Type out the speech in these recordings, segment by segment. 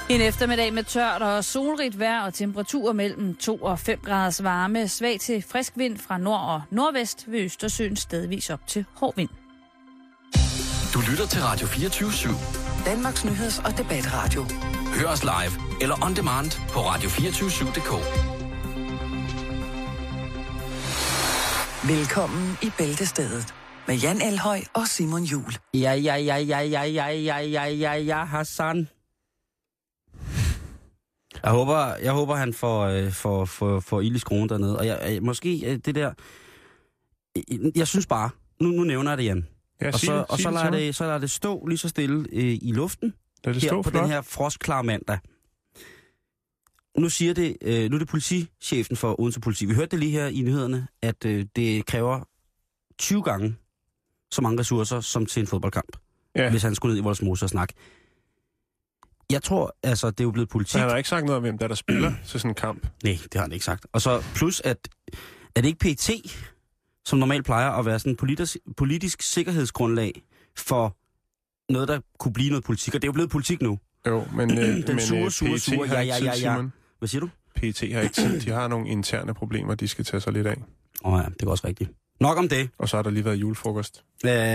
En eftermiddag med tørt og solrigt vejr og temperaturer mellem 2 og 5 graders varme. Svag til frisk vind fra nord og nordvest ved Østersøen stedvis op til hård vind. Du lytter til Radio 24/7. Danmarks nyheds- og debatradio. Hør os live eller on demand på radio247.dk. Velkommen i Bæltestedet med Jan Elhøj og Simon Jul. Ja, Hassan. Jeg håber han får ild i skruen dernede. Og måske det der... Jeg synes bare... Nu nævner jeg det, Jan. Ja, og så lader det stå lige så stille i luften. Lad det her stå på flot. Den her frostklare mandag. Nu er det politichefen for Odense Politi. Vi hørte det lige her i nyhederne, at det kræver 20 gange så mange ressourcer som til en fodboldkamp. Ja. Hvis han skulle ned i Vollsmose og snakke. Jeg tror, altså, det er jo blevet politik. Så han har ikke sagt noget om, hvem der spiller til sådan en kamp. Nej, det har han ikke sagt. Og så plus, at er det ikke PET, som normalt plejer at være sådan en politisk sikkerhedsgrundlag for noget, der kunne blive noget politik. Og det er jo blevet politik nu. Jo, men den sure, ja. Hvad siger du? PET har ikke tid. De har nogle interne problemer, de skal tage sig lidt af. Ja, det er også rigtigt. Nok om det. Og så har der lige været julefrokost.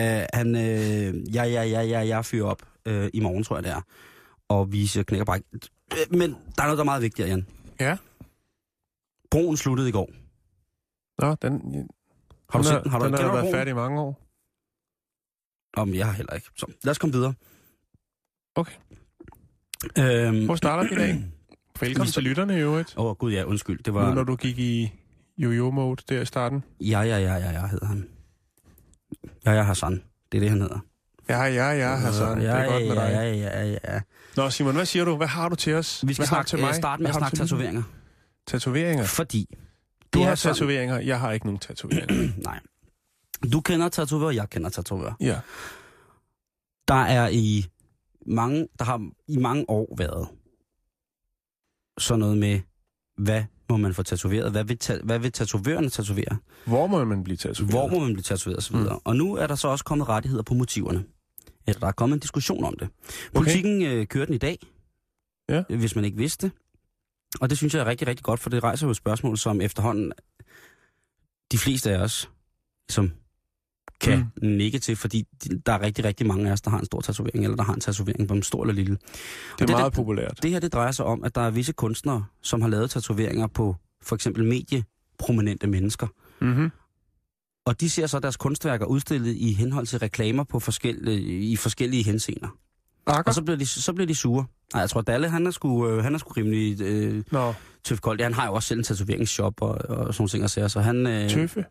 Jeg fyrer op i morgen, tror jeg det er. Og vi knækker bare. Men der er noget, der er meget vigtigere, Jan. Ja? Broen sluttede i går. Nå, den har du været færdig i mange år. Jeg har heller ikke. Så lad os komme videre. Okay. Hvor starter vi i dag? Velkommen til lytterne i øvrigt. Gud ja, undskyld. Det var... Nu når du gik i yo-yo-mode der i starten. Ja, hedder han. Ja, Hassan. Det er det, han hedder. Ja, Hassan. Det er godt med dig. Ja. Nå, Simon, hvad siger du? Hvad har du til os? Vi skal starte med at snakke tatoveringer. Tatoveringer? Fordi... Du har tatoveringer, jeg har ikke nogen tatoveringer. Nej. Du kender tatovører, jeg kender tatovører. Ja. Der har i mange år været sådan noget med, hvad må man få tatoveret? Hvad vil tatovørerne tatovere? Hvor må man blive tatoveret? Osv. Og nu er der så også kommet rettigheder på motiverne. Eller der er kommet en diskussion om det. Politikken kører den i dag, hvis man ikke vidste det. Og det synes jeg er rigtig, rigtig godt, for det rejser jo et spørgsmål, som efterhånden de fleste af os, som kan nikke til, fordi der er rigtig, rigtig mange af os, der har en stor tatovering, eller der har en tatovering på en stor eller lille. Det er meget populært. Det her, det drejer sig om, at der er visse kunstnere, som har lavet tatoveringer på for eksempel medieprominente mennesker. Mm-hmm. Og de ser så deres kunstværker udstillet i henhold til reklamer på forskellige henseender. Og så bliver de sure. Nej, jeg tror, Dalle, han er sgu rimelig tøfkold. Han har jo også selv en tatoveringsshop og sådan ting at sige. Så han... Tøffe?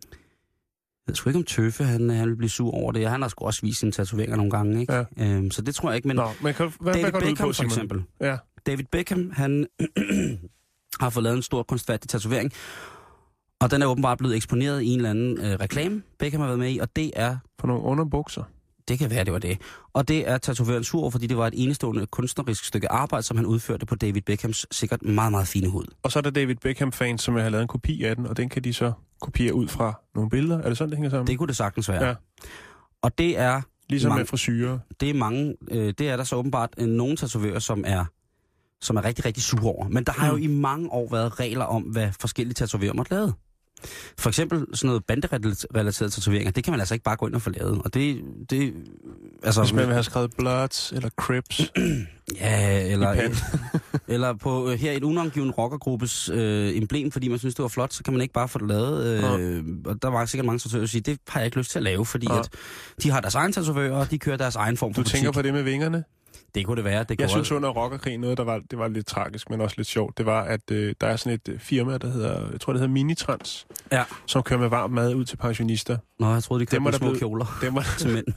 Jeg ved sgu ikke om Tøffe, han vil blive sur over det. Han har sgu også vist sine tatoveringer nogle gange, ikke? Ja. Så det tror jeg ikke, men... David Beckham for eksempel. Ja. David Beckham, han har fået lavet en stor kunstfærdig tatovering. Og den er åbenbart blevet eksponeret i en eller anden reklame, Beckham har været med i, og det er... For nogle underbukser? Det kan være, det var det. Og det er tatovøren sur over, fordi det var et enestående kunstnerisk stykke arbejde, som han udførte på David Beckhams sikkert meget, meget fine hud. Og så er der David Beckham-fans, som har lavet en kopi af den, og den kan de så kopiere ud fra nogle billeder. Er det sådan, det hænger sammen? Det kunne det sagtens være. Ja. Og det er... Ligesom med frisyrer. Det er mange... det er der så åbenbart nogle tatovører, som er rigtig, rigtig sure over. Men der har jo i mange år været regler om, hvad forskellige tatovører måtte lave. For eksempel sådan noget banderelaterede tatoveringer, det kan man altså ikke bare gå ind og få lavet. Og det altså... Hvis man vil have skrevet Bloods eller Crips. Ja, eller på her et unangivet rockergruppes emblem, fordi man synes, det var flot, så kan man ikke bare få det lavet. Og der var sikkert mange tatovører, der siger, det har jeg ikke lyst til at lave, fordi at de har deres egen tatovører, og de kører deres egen form for butik. Du tænker på det med vingerne? Det kunne det være. Jeg synes under rockerkrigen noget, det var lidt tragisk, men også lidt sjovt. Det var, at der er sådan et firma, der hedder, jeg tror det hedder Minitrans, som kører med varm mad ud til pensionister. Nå, jeg troede, de kørte med små kjoler til mænd.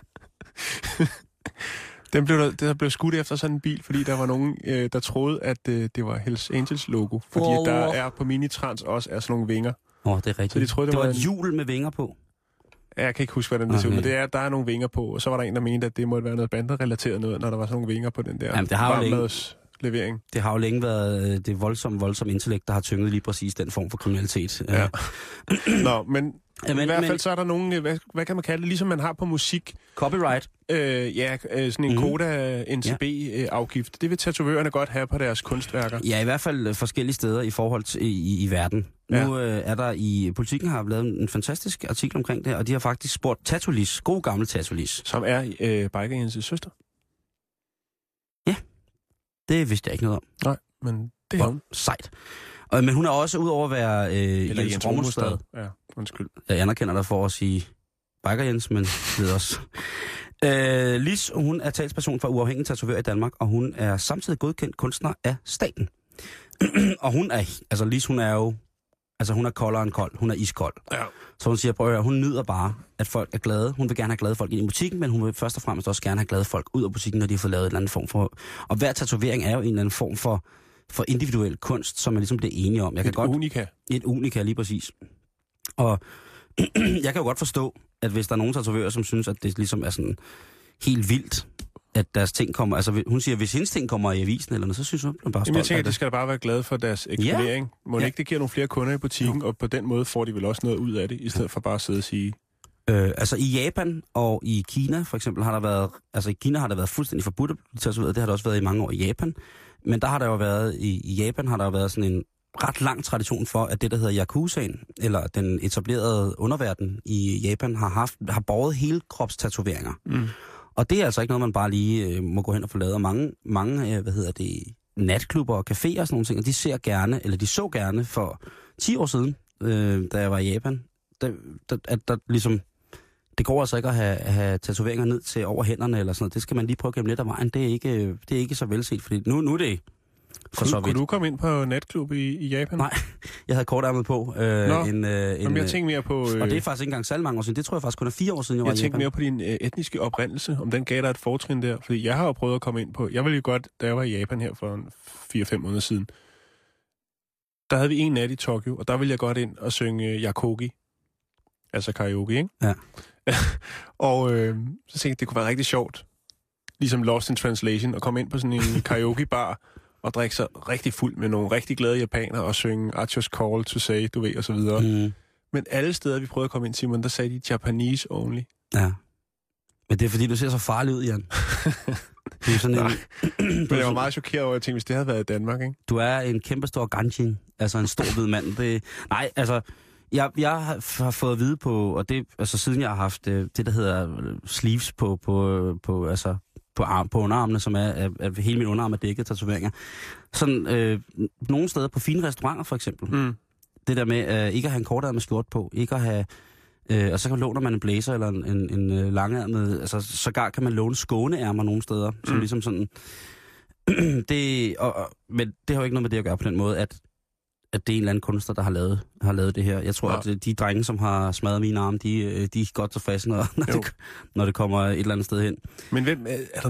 Der blev skudt efter sådan en bil, fordi der var nogen, der troede, at det var Hells Angels logo. Fordi der er på Minitrans også er sådan nogle vinger. Det er rigtigt. Så de troede, det var et hjul med vinger på. Jeg kan ikke huske, hvordan det ser ud, men der er nogle vinger på, og så var der en, der mente, at det måtte være noget banderelateret noget, når der var sådan nogle vinger på den der levering. Det har jo længe været det voldsomt intellekt, der har tynget lige præcis den form for kriminalitet. Ja. Nå, men i hvert fald så er der nogen, hvad kan man kalde det, ligesom man har på musik. Copyright. Sådan en Koda NCB-afgift. Det vil tatovørerne godt have på deres kunstværker. Ja, i hvert fald forskellige steder i forhold til i verden. Ja. Nu er der i Politikken har lavet en fantastisk artikel omkring det, og de har faktisk spurgt Tatolis, god gammel Tatolis. Som er Biker Jens' søster? Ja, det vidste jeg ikke noget om. Nej, men det er hun. Sejt. Men hun er også udover at være Jens Rommelstad. Ja, undskyld. Jeg anerkender dig for at sige Biker Jens, men det er også. Lis, hun er talsperson for uafhængig tatovør i Danmark, og hun er samtidig godkendt kunstner af staten. Og hun er, altså Lis, hun er jo, altså hun er koldere end kold, hun er iskold. Ja. Så hun siger, prøv at høre, hun nyder bare, at folk er glade. Hun vil gerne have glade folk ind i butikken, men hun vil først og fremmest også gerne have glade folk ud af butikken, når de har fået lavet en eller anden form for. Og hver tatovering er jo en eller anden form for individuel kunst, som er ligesom det enige om. Et unika, lige præcis. Og jeg kan jo godt forstå, at hvis der er nogen tatovører, som synes, at det ligesom er sådan helt vildt, at deres ting kommer. Altså hun siger, hvis hendes ting kommer i avisen eller noget, så synes hun bare stolt. Jamen jeg tænker, at det skal da bare være glade for deres eksponering. Må ikke det giver nogle flere kunder i butikken, og på den måde får de vel også noget ud af det, i stedet for bare at sidde og sige. Altså i Japan og i Kina for eksempel har der været, altså i Kina har der været fuldstændig forbudt at blive tatoveret. Det har der også været i mange år i Japan. Men der har der jo været, i Japan har der jo været sådan en ret lang tradition for, at det, der hedder Yakuzaen, eller den etablerede underverden i Japan, har båret hele kropstatoveringer. Mm. Og det er altså ikke noget, man bare lige må gå hen og få lavet. Og mange natklubber og caféer og sådan nogle ting, og de så gerne for 10 år siden, da jeg var i Japan, at der ligesom, det går altså ikke at have tatoveringer ned til over hænderne eller sådan noget. Det skal man lige prøve at gemme lidt af vejen. Det er ikke så velset, fordi nu er det Kunne du komme ind på natklub i Japan? Nej, jeg havde kortærmet på. Jamen, jeg tænkte mere på. Og det er faktisk ikke engang særlig mange år siden. Det tror jeg faktisk kun er 4 år siden, jeg var i Japan. Jeg tænkte mere på din etniske oprindelse, om den gav dig et fortrin der. Fordi jeg har jo prøvet at komme ind på. Jeg ville jo godt, da jeg var i Japan her for 4-5 måneder siden. Der havde vi en nat i Tokyo, og der ville jeg godt ind og synge yakogi. Altså karaoke, ikke? Ja. Og så tænkte jeg, det kunne være rigtig sjovt. Ligesom Lost in Translation, at komme ind på sådan en karaoke-bar og drikke sig rigtig fuld med nogle rigtig glade japanere og synge I Just Call to Say, du ved, og så videre. Mm. Men alle steder, vi prøvede at komme ind, Simon, der sagde de Japanese only. Ja. Men det er fordi, du ser så farlig ud, Jan. Det er sådan Men jeg var meget chokeret over, at jeg tænkte, hvis det havde været i Danmark, ikke? Du er en kæmpestor ganshin, altså en stor hvid mand. Nej, altså, jeg har fået at vide på, og det, altså siden jeg har haft det, der hedder sleeves på underarmene, som er hele min underarm er dækket tatoveringer. Sådan nogle steder på fine restauranter for eksempel. Mm. Det der med ikke at have en kortærmet skjort på, ikke at have og så låner man en blazer eller en langærmet, altså sågar kan man låne skåneærmer nogle steder, som ligesom sådan men det har jo ikke noget med det at gøre på den måde, at det er en eller anden kunstner, der har lavet det her. Jeg tror, at de drenge, som har smadret mine arme, de er godt tilfredse, når det kommer et eller andet sted hen. Men er der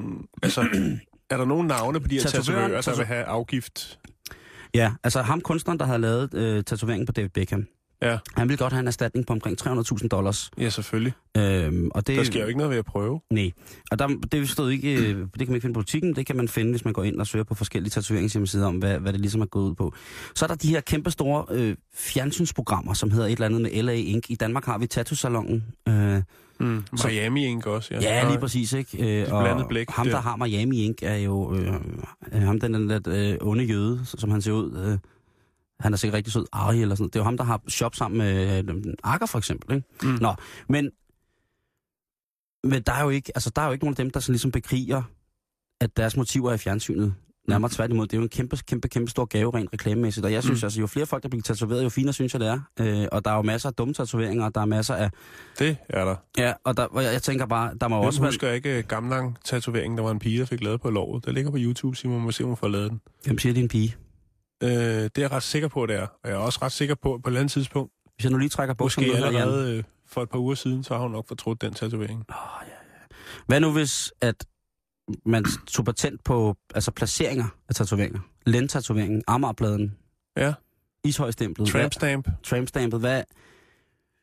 nogen navne på de her tatovører, der vil have afgift? Ja, altså ham kunstneren, der havde lavet tatoveringen på David Beckham. Ja. Han ville godt have en erstatning på omkring $300,000. Ja, selvfølgelig. Og det, der sker jo ikke noget ved at prøve. Nej, og det stod ikke, det kan man ikke finde på butikken, det kan man finde, hvis man går ind og søger på forskellige tatoveringshjemmesider om, hvad det ligesom er gået ud på. Så er der de her kæmpe store fjernsynsprogrammer, som hedder et eller andet med LA Ink. I Danmark har vi Tattoo-salongen. Miami Ink også, ja. Ja, lige præcis, ikke? Og blæk, ham, der har Miami Ink, er jo ham, den lidt onde jøde, som han ser ud. Han er sikkert rigtig sød, Ari eller sådan. Det er jo ham, der har shop sammen med Akker for eksempel, ikke? Mm. Nå, men der er jo ikke, nogen af dem, der sådan ligesom bekriger, at deres motiver er i fjernsynet. Nærmere tværtimod, det er jo en kæmpe stor gave rent reklamemæssigt. Og jeg synes altså, jo flere folk, der bliver tatoveret, jo finere synes jeg, det er. Og der er jo masser af dumme tatoveringer, og der er masser af... Det er der. Ja, og jeg tænker bare, der må også... Jeg husker ikke gamlang tatoveringen, der var en pige, der fik lavet på låret. Der ligger på YouTube, Simon, må se, om hun får lavet den. Hvem siger, det er en pige? Det er jeg ret sikker på, det er. Og jeg er også ret sikker på et eller andet tidspunkt. Hvis jeg nu lige trækker bukserne... Måske allerede for et par uger siden, så har hun nok fortrudt den tatovering. Ja. Hvad nu hvis, at man tog patent på placeringer af tatoveringer? Lændtatoveringen, Amagerpladen. Ja. Ishøjstemplet. Trampstamp. Trampstampet. Hvad...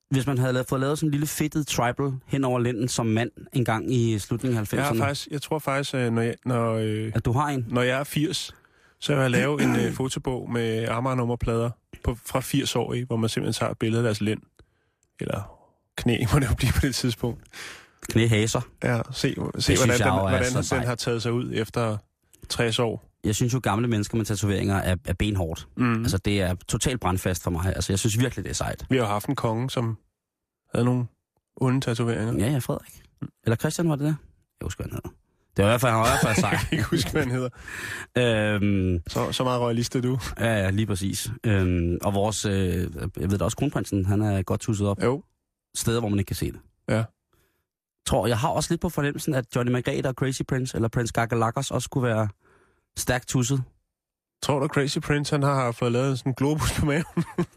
hvis man havde fået lavet sådan en lille fedtet tribal hen over lænden som mand en gang i slutningen af 90'erne. Jeg tror faktisk, når at du har en? Når jeg er 80, så vil jeg lave en fotobog med Amager-nummerplader fra 80-årige, hvor man simpelthen tager et billede af deres lænd. Eller knæ, må det jo blive på det tidspunkt. Knæhaser. Ja, se hvordan den har taget sig ud efter 60 år. Jeg synes jo, gamle mennesker med tatoveringer er benhårdt. Altså, det er totalt brandfast for mig. Altså, jeg synes virkelig, det er sejt. Vi har jo haft en konge, som havde nogle onde tatoveringer. Ja, Frederik. Eller Christian, var det der? Jeg husker, hvad han hedder. Det var i hvert fald sejt. Jeg kan ikke huske, hvad han hedder. Så meget royalist er du. Ja, lige præcis. Og vores, jeg ved da også, kronprinsen, han er godt tusset op. Jo. Steder, hvor man ikke kan se det. Ja. Jeg har også lidt på fornemmelsen, at Johnny Margrethe og Crazy Prince, eller Prince Gagalakos, også kunne være stærkt tusset. Tror du, Crazy Prince, han har fået lavet sådan en globus på maven?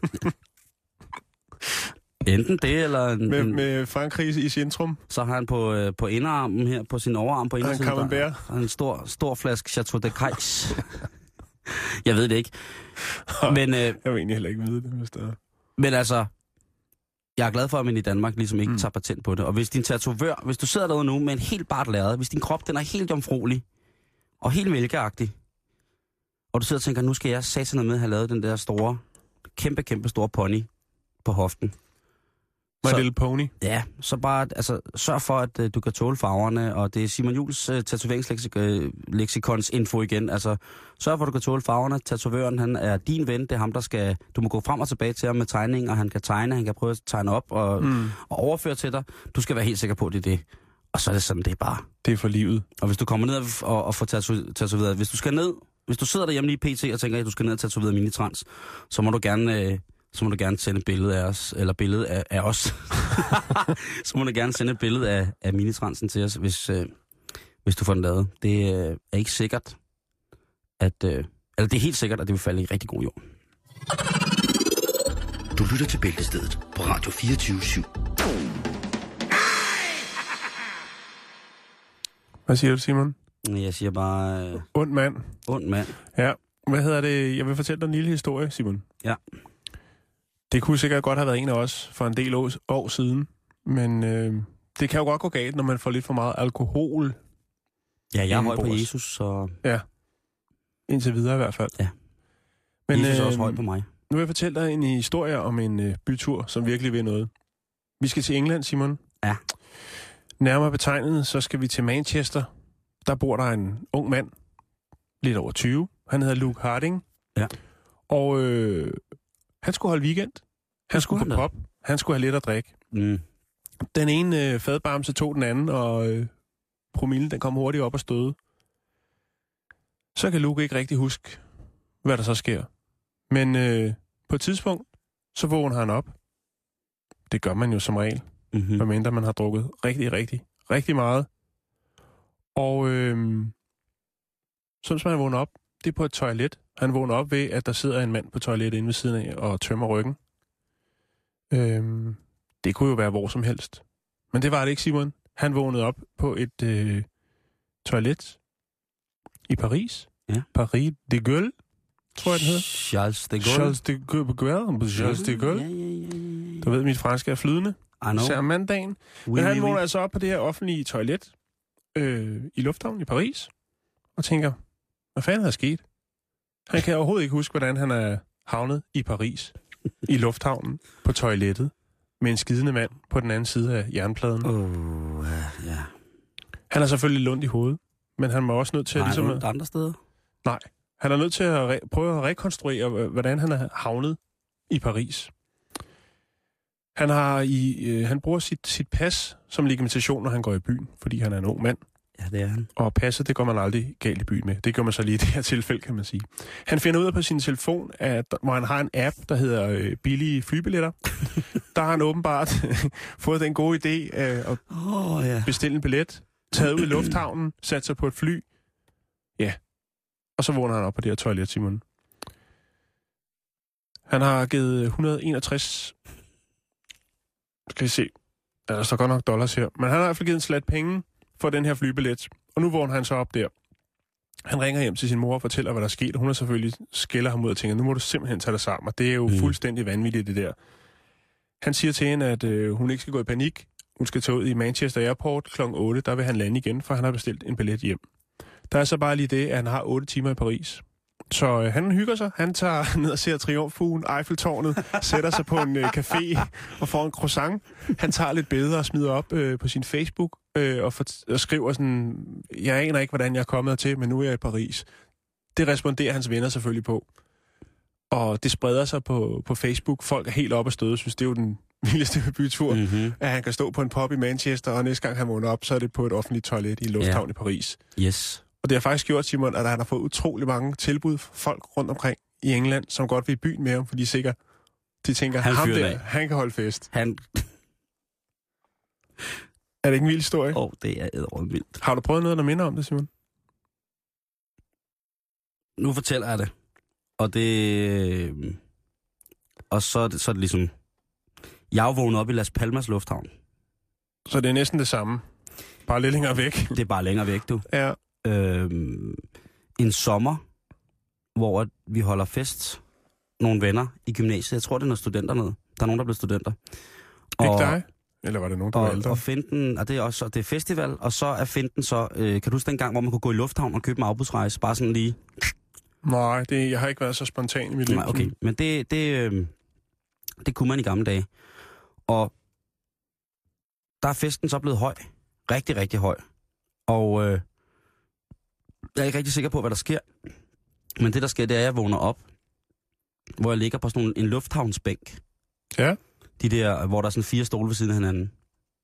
Enten det, eller... Med Frankrig i centrum. Så har han på inderarmen her, på sin overarm på indersiden, en stor flaske Chateau de Cayx. Jeg ved det ikke. Men, jeg vil egentlig heller ikke vide det, hvis det er. Men altså, jeg er glad for, at man i Danmark ligesom ikke tager patent på det. Og hvis din tatovør, hvis du sidder derude nu med en helt bart lærred, hvis din krop den er helt jomfruelig og helt mælkeagtig, og du sidder og tænker, nu skal jeg satse med at have lavet den der store, kæmpe store pony på hoften. My Little Pony. Ja, så bare sørg for, at du kan tåle farverne, og det er Simon Juhls tatoveringsleksikons info igen. Altså, sørg for, at du kan tåle farverne. Tatovøren, han er din ven, det er ham, du må gå frem og tilbage til ham med tegning, og han kan tegne, han kan prøve at tegne op og overføre til dig. Du skal være helt sikker på, at det er det. Og så er det sådan, det er bare. Det er for livet. Og hvis du kommer ned og får tatoveret, hvis du sidder derhjemme lige pt. Og tænker, at du skal ned og tatovere minitrans, så må du gerne sende et billede af os, eller billede af os. Så må du gerne sende et billede af minitransen til os, hvis du får den lavet. Det er ikke sikkert, eller det er helt sikkert, at det vil falde i rigtig god jord. Du lytter til Bæltestedet på Radio 24/7. Hvad siger du, Simon? Jeg siger bare... Ond mand. Ond mand. Ja. Hvad hedder det? Jeg vil fortælle dig en lille historie, Simon. Ja. Det kunne sikkert godt have været en af os for en del år siden, men det kan jo godt gå galt, når man får lidt for meget alkohol. Ja, jeg er høj på Jesus, så... Ja, indtil videre i hvert fald. Ja. Men, Jesus er også høj på mig. Nu vil jeg fortælle dig en historie om en bytur, som virkelig vil noget. Vi skal til England, Simon. Ja. Nærmere betegnet, så skal vi til Manchester. Der bor der en ung mand, lidt over 20. Han hedder Luke Harding. Ja. Og han skulle holde weekend. Han skulle have pop. Han skulle have lidt at drikke. Den ene fadbamse tog den anden, og promillen den kom hurtigt op og støde. Så kan Luke ikke rigtig huske, hvad der så sker. Men på et tidspunkt, så vågner han op. Det gør man jo som regel. Medmindre man har drukket rigtig meget. Og sådan som han vågner op, det er på et toilet. Han vågner op ved, at der sidder en mand på toilettet inde ved siden af og tømmer ryggen. Det kunne jo være hvor som helst. Men det var det ikke, Simon. Han vågnede op på et toilet i Paris. Ja. Paris de Gaulle, tror jeg, den hedder. Charles de Gaulle. Charles de Gaulle. Ja. Du ved, mit franske er flydende. Især mandagen. Men han vågner altså op på det her offentlige toilet i lufthavnen i Paris og tænker, hvad fanden er sket? Han kan overhovedet ikke huske, hvordan han er havnet i Paris, i lufthavnen, på toilettet, med en skidende mand på den anden side af jernpladen. Ja. Han er selvfølgelig lundt i hovedet, men han må også nødt til ligesom andre steder? Nej, han er nødt til at prøve at rekonstruere, hvordan han er havnet i Paris. Han bruger sit pas som legitimation, når han går i byen, fordi han er en ung mand. Ja, det er han. Og passet, det går man aldrig galt i byen med. Det gør man så lige i det her tilfælde, kan man sige. Han finder ud af på sin telefon, hvor han har en app, der hedder billige flybilletter. Der har han åbenbart fået den gode idé at bestille en billet, taget ud i lufthavnen, sat sig på et fly. Ja, og så vågner han op på det her toilet, Simon. Han har givet 161... Skal I se. Ja, der står godt nok dollars her. Men han har i hvert fald givet en slat penge for den her flybillet. Og nu vågner han så op der. Han ringer hjem til sin mor og fortæller, hvad der er sket. Og hun er selvfølgelig skælder ham ud og tænker, nu må du simpelthen tage dig sammen. Og det er jo fuldstændig vanvittigt, det der. Han siger til hende, at hun ikke skal gå i panik. Hun skal tage ud i Manchester Airport kl. 8. Der vil han lande igen, for han har bestilt en billet hjem. Der er så bare lige det, at han har 8 timer i Paris. Så han hygger sig. Han tager ned og ser Triumfbuen, Eiffeltårnet, sætter sig på en café og får en croissant. Han tager lidt billeder og smider op på sin Facebook og skriver sådan, jeg aner ikke, hvordan jeg er kommet hertil, men nu er jeg i Paris. Det responderer hans venner selvfølgelig på. Og det spreder sig på Facebook. Folk er helt oppe at støde, synes det er jo den vildeste bytur, at han kan stå på en pub i Manchester, og næste gang han vågner op, så er det på et offentligt toilet i en lufthavn i Paris. Yes. Og det har faktisk gjort, Simon, at han har fået utrolig mange tilbud fra folk rundt omkring i England, som godt vil i byen med ham, fordi de tænker, han kan holde fest. Er det ikke en vild historie? Det er ædervildt. Har du prøvet noget, der minder om det, Simon? Nu fortæller jeg det. Og så er det ligesom... Jeg er vågnet op i Las Palmas Lufthavn. Så det er næsten det samme? Bare lidt længere væk? Det er bare længere væk, du. Ja. En sommer, hvor vi holder fest. Nogle venner i gymnasiet. Jeg tror, det er noget studenter ned. Der er nogen, der er blevet studenter. Ikke dig? Eller var det nogen, der var ældre? Og Finten, og det er festival, og så er Finten så... kan du huske dengang, hvor man kunne gå i lufthavn og købe en afbudsrejse? Bare sådan lige... Nej, jeg har ikke været så spontan i mit liv. Nej, okay. Men det kunne man i gamle dage. Og der er festen så blevet høj. Rigtig, rigtig høj. Og jeg er ikke rigtig sikker på, hvad der sker. Men det, der sker, det er, at jeg vågner op, hvor jeg ligger på sådan en lufthavnsbænk. Ja. De der, hvor der er sådan 4 stole ved siden af hinanden.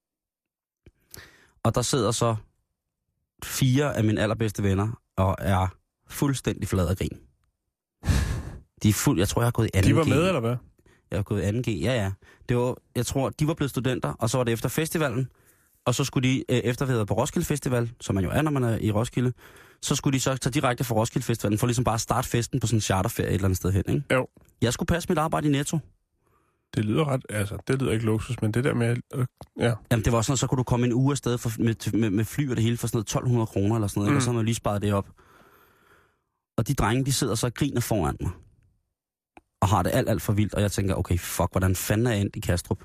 Og der sidder så 4 af mine allerbedste venner og er fuldstændig flad af grin. De er fuld. Jeg tror, jeg har gået i 2G. De var med, eller hvad? Jeg har gået i 2G, ja. Det var, jeg tror, de var blevet studenter, og så var det efter festivalen. Og så skulle de, efter vi havde på Roskilde Festival, som man jo er, når man er i Roskilde, så skulle de så tage direkte fra Roskilde Festivalen, for ligesom bare at starte festen på sådan en charterferie et eller andet sted hen, ikke? Jo. Jeg skulle passe mit arbejde i Netto. Det lyder det lyder ikke luksus, men det der med... ja. Jamen, det var sådan, så kunne du komme en uge afsted med fly og det hele for sådan noget 1.200 kroner eller sådan noget, og så havde man lige sparet det op. Og de drenge, de sidder så og griner foran mig. Og har det alt for vildt, og jeg tænker, okay, fuck, hvordan fanden er jeg endt i Kastrup?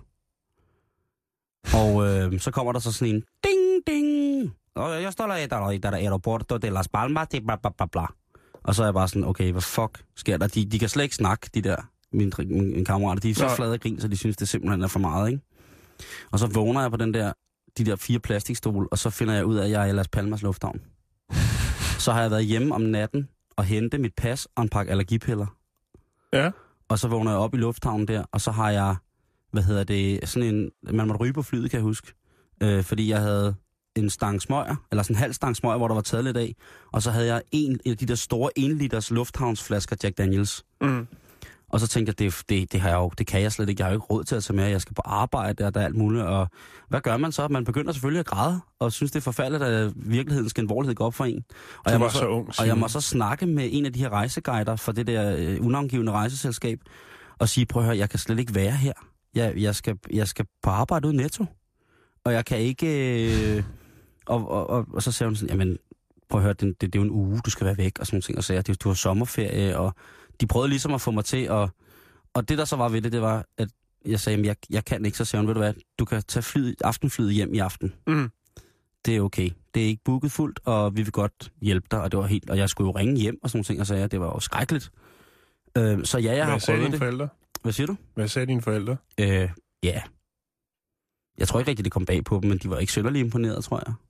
Og så kommer der så sådan en ding, ding. Og jeg står der aeroporto de Las Palmas, bla bla bla bla. Og så er jeg bare sådan, okay, hvad fuck sker der? De kan slet ikke snakke, de der, mine kammerater. De er så flade af grin, så de synes, det simpelthen er for meget, ikke? Og så vågner jeg på de der 4 plastikstole, og så finder jeg ud af, at jeg er i Las Palmas Lufthavn. Så har jeg været hjemme om natten og hente mit pas og en pakke allergipiller. Ja. Og så vågner jeg op i lufthavnen der, og så har jeg, sådan en, man måtte ryge på flyet, kan jeg huske. Fordi jeg havde en stang smøger, eller sådan en halv stang smøger, hvor der var taget lidt af. Og så havde jeg en af de der store 1 liters lufthavnsflasker Jack Daniels. Mm. Og så tænkte jeg, det kan jeg slet ikke. Jeg har jo ikke råd til at tage med. Jeg skal på arbejde, og der er alt muligt. Og hvad gør man så? Man begynder selvfølgelig at græde, og synes, det er forfærdeligt, at virkelighedens genvorlighed går op for en. Og jeg må så snakke med en af de her rejseguider fra det der unavngivende rejseselskab, og sige, prøv at høre, jeg kan slet ikke være her. Jeg skal på arbejde ud Netto. Og jeg kan ikke... Og så siger hun sådan, jamen, prøv at høre, det er jo en uge, du skal være væk, og sådan nogle ting. Og så du har sommerferie, og de prøvede ligesom at få mig til, og det der så var ved det var, at jeg sagde, jamen, jeg kan ikke, så siger hun, ved du hvad, du kan tage aftenflyet hjem i aften. Mm. Det er okay. Det er ikke booket fuldt, og vi vil godt hjælpe dig, og det var helt, og jeg skulle jo ringe hjem, og sådan nogle ting, og sagde, det var jo skrækkeligt. Så ja, jeg har prøvet det. Hvad sagde dine forældre? Hvad siger du? Hvad sagde dine forældre? Ja. Jeg tror ikke rigtig, det kom bag på dem, men de var ikke synderligt imponeret, tror jeg.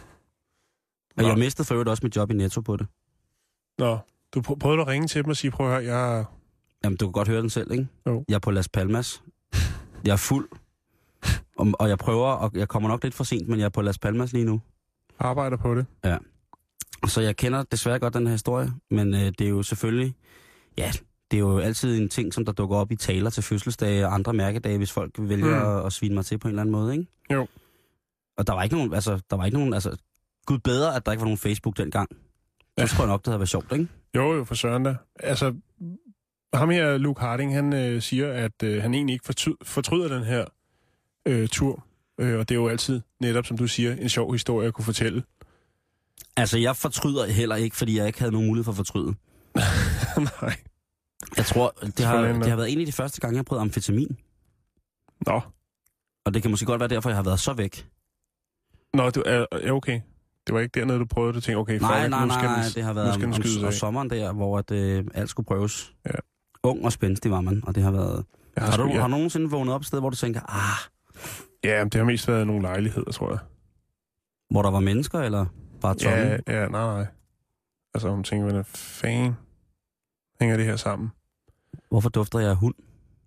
Og jeg mistede for øvrigt også mit job i Netto på det. Nå, du prøvede at ringe til dem og sige, prøv at høre, jeg... Jamen, du kan godt høre den selv, ikke? Jo. Jeg er på Las Palmas. Jeg er fuld. Og jeg prøver, og jeg kommer nok lidt for sent, men jeg er på Las Palmas lige nu. Arbejder på det. Ja. Så jeg kender desværre godt den her historie, men det er jo selvfølgelig... Ja, det er jo altid en ting, som der dukker op i taler til fødselsdage og andre mærkedage, hvis folk vælger at svine mig til på en eller anden måde, ikke? Jo. Og der var ikke nogen, gud bedre, at der ikke var nogen Facebook dengang. Så tror jeg nok, det havde været sjovt, ikke? Jo, for søren da. Altså, ham her, Luke Harding, han siger, at han egentlig ikke fortryder den her tur. Og det er jo altid, netop som du siger, en sjov historie at kunne fortælle. Altså, jeg fortryder heller ikke, fordi jeg ikke havde nogen mulighed for at fortryde. Nej. Jeg tror, det har været en af de første gange, jeg prøvede amfetamin. Nå. Og det kan måske godt være derfor, jeg har været så væk. Nå, du er okay. Det var ikke dernede, du prøvede at tænke, okay, nej, det har været om sommeren der, hvor alt skulle prøves. Ja. Ung og spændstig var man, og det har været... Har du nogensinde vågnet op et sted, hvor du tænker, Ja, det har mest været nogle lejligheder, tror jeg. Hvor der var mennesker, eller bare tomme? Ja, nej. Altså, hun tænker, hvordan fanden hænger det her sammen? Hvorfor dufter jeg af hund?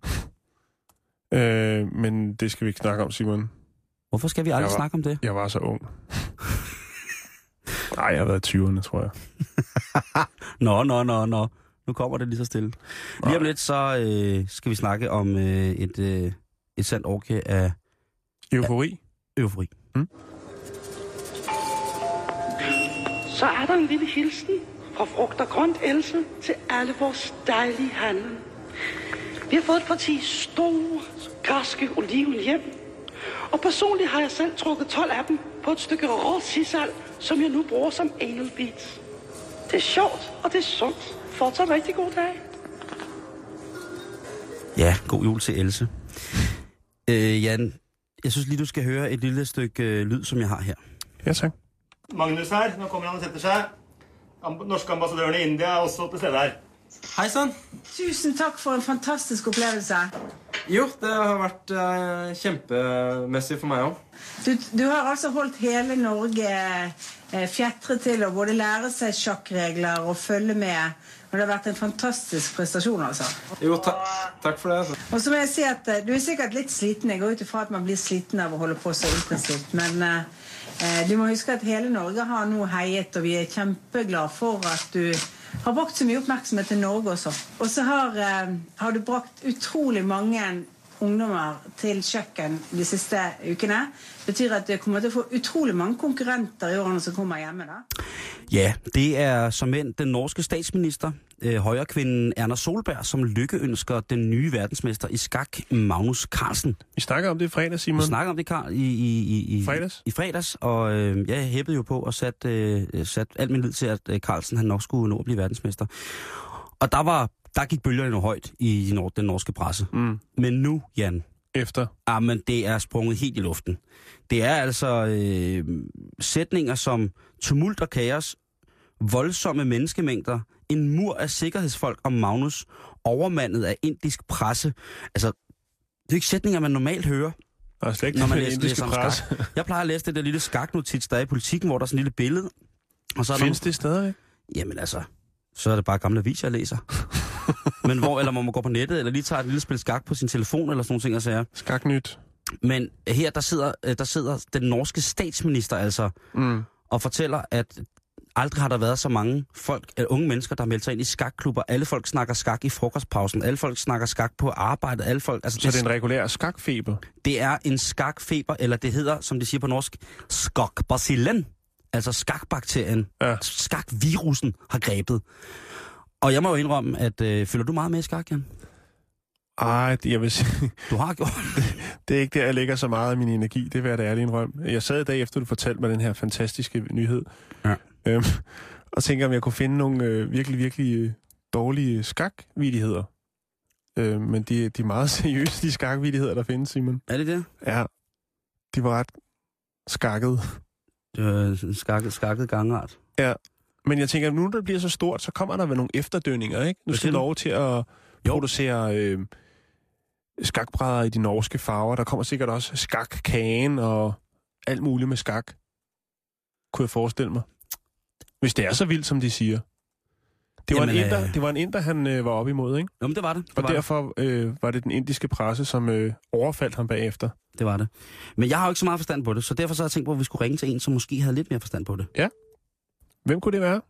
Men det skal vi ikke snakke om, Simon. Hvorfor skal vi aldrig snakke om det? Jeg var så ung. Nej, jeg har været i 20'erne, tror jeg. Nå. Nu kommer det lige så stille. Lige om lidt, så skal vi snakke om et sandt orke af... Eufori? Eufori. Så er der en lille hilsen fra Frugt og Grønt Else til alle vores dejlige handel. Vi har fået et parti store, græske oliven hjem. Og personligt har jeg selv trukket 12 af dem på et stykke rå sisal, som jeg nu bruger som anal beads. Det er sjovt, og det er sundt. Fortsat rigtig god dag. Ja, god jul til Else. Jan, jeg synes lige, du skal høre et lille stykke lyd, som jeg har her. Ja, tak. Magnus her, nå kommer han og setter seg. Norske ambassadøren i India er også til stede her. Hej sann. Tusen tak for en fantastisk opplevelse. Jo, det har vært kjempemessig for meg også. Du har altså holdt hele Norge fjetret til å både lære seg sjakkregler og følge med. Og det har vært en fantastisk prestasjon, altså. Jo, takk for det. Altså. Og så må jeg si at du er sikkert litt sliten. Jeg går ut ifra at man blir sliten av å holde på så intensivt. Men du må huske at hele Norge har nå heiet, og vi er kjempeglade for at du har brukt så mye oppmerksomhet til Norge også. Og så har du brakt utrolig mange ungdommer til kjøkken de siste ukene. Det betyr at det kommer til å få utrolig mange konkurrenter i årene som kommer hjemme da. Ja, det er som end den norske statsminister, højrekvinden Erna Solberg, som lykkeønsker den nye verdensmester i skak, Magnus Carlsen. Vi snakker om det i fredags, Simon. Vi snakker om det i fredags, og jeg hæppede jo på og sat alt min lid til, at Carlsen han nok skulle nå at blive verdensmester. Og der gik bølgerne nu højt i den norske presse. Mm. Men nu, Jan... Efter? Men det er sprunget helt i luften. Det er altså sætninger som tumult og kaos, voldsomme menneskemængder, en mur af sikkerhedsfolk om Magnus, overmandet af indisk presse. Altså, det er ikke sætninger, man normalt hører, når man læser om skak. Jeg plejer at læse det der lille skaknotits, der er i Politikken, hvor der er sådan en lille billede. Og så findes det stadigvæk? Jamen altså, så er det bare gamle aviser, jeg læser. Men eller hvor man går på nettet, eller lige tager et lille spil skak på sin telefon, eller sådan nogle ting, og sager. Skaknyt. Men her, der sidder den norske statsminister altså, og fortæller, at aldrig har der været så mange unge mennesker, der har meldt sig ind i skakklubber. Alle folk snakker skak i frokostpausen. Alle folk snakker skak på arbejdet. Alle folk, altså, så det er en regulær skakfeber? Det er en skakfeber, eller det hedder, som de siger på norsk, skakbacillen. Altså skakbakterien, skakvirusen har grebet. Og jeg må jo indrømme, at følger du meget med i skak, Jan? Ej, jeg vil sige... Du har gjort det er ikke der, jeg lægger så meget af min energi, det vil jeg da ærlig indrømme. Jeg sad i dag efter, du fortalte mig den her fantastiske nyhed, og tænker, om jeg kunne finde nogle virkelig, virkelig dårlige skakvidigheder. Men de er meget seriøse, de skakvidigheder, der findes, Simon. Er det det? Ja, de var ret skakkede. Skakket gangart. Ja, men jeg tænker, nu der bliver så stort, så kommer der vel nogle efterdønninger, ikke? Nu skal lov til at producere skakbrædder i de norske farver. Der kommer sikkert også skakkagen og alt muligt med skak. Kunne jeg forestille mig. Hvis det er så vildt, som de siger. Det var en inder, han var op imod, ikke? Jamen, det var det. Og derfor var det den indiske presse, som overfaldt ham bagefter. Det var det. Men jeg har jo ikke så meget forstand på det, så derfor så har jeg tænkt på, at vi skulle ringe til en, som måske havde lidt mere forstand på det. Ja. Hvem kunne det være?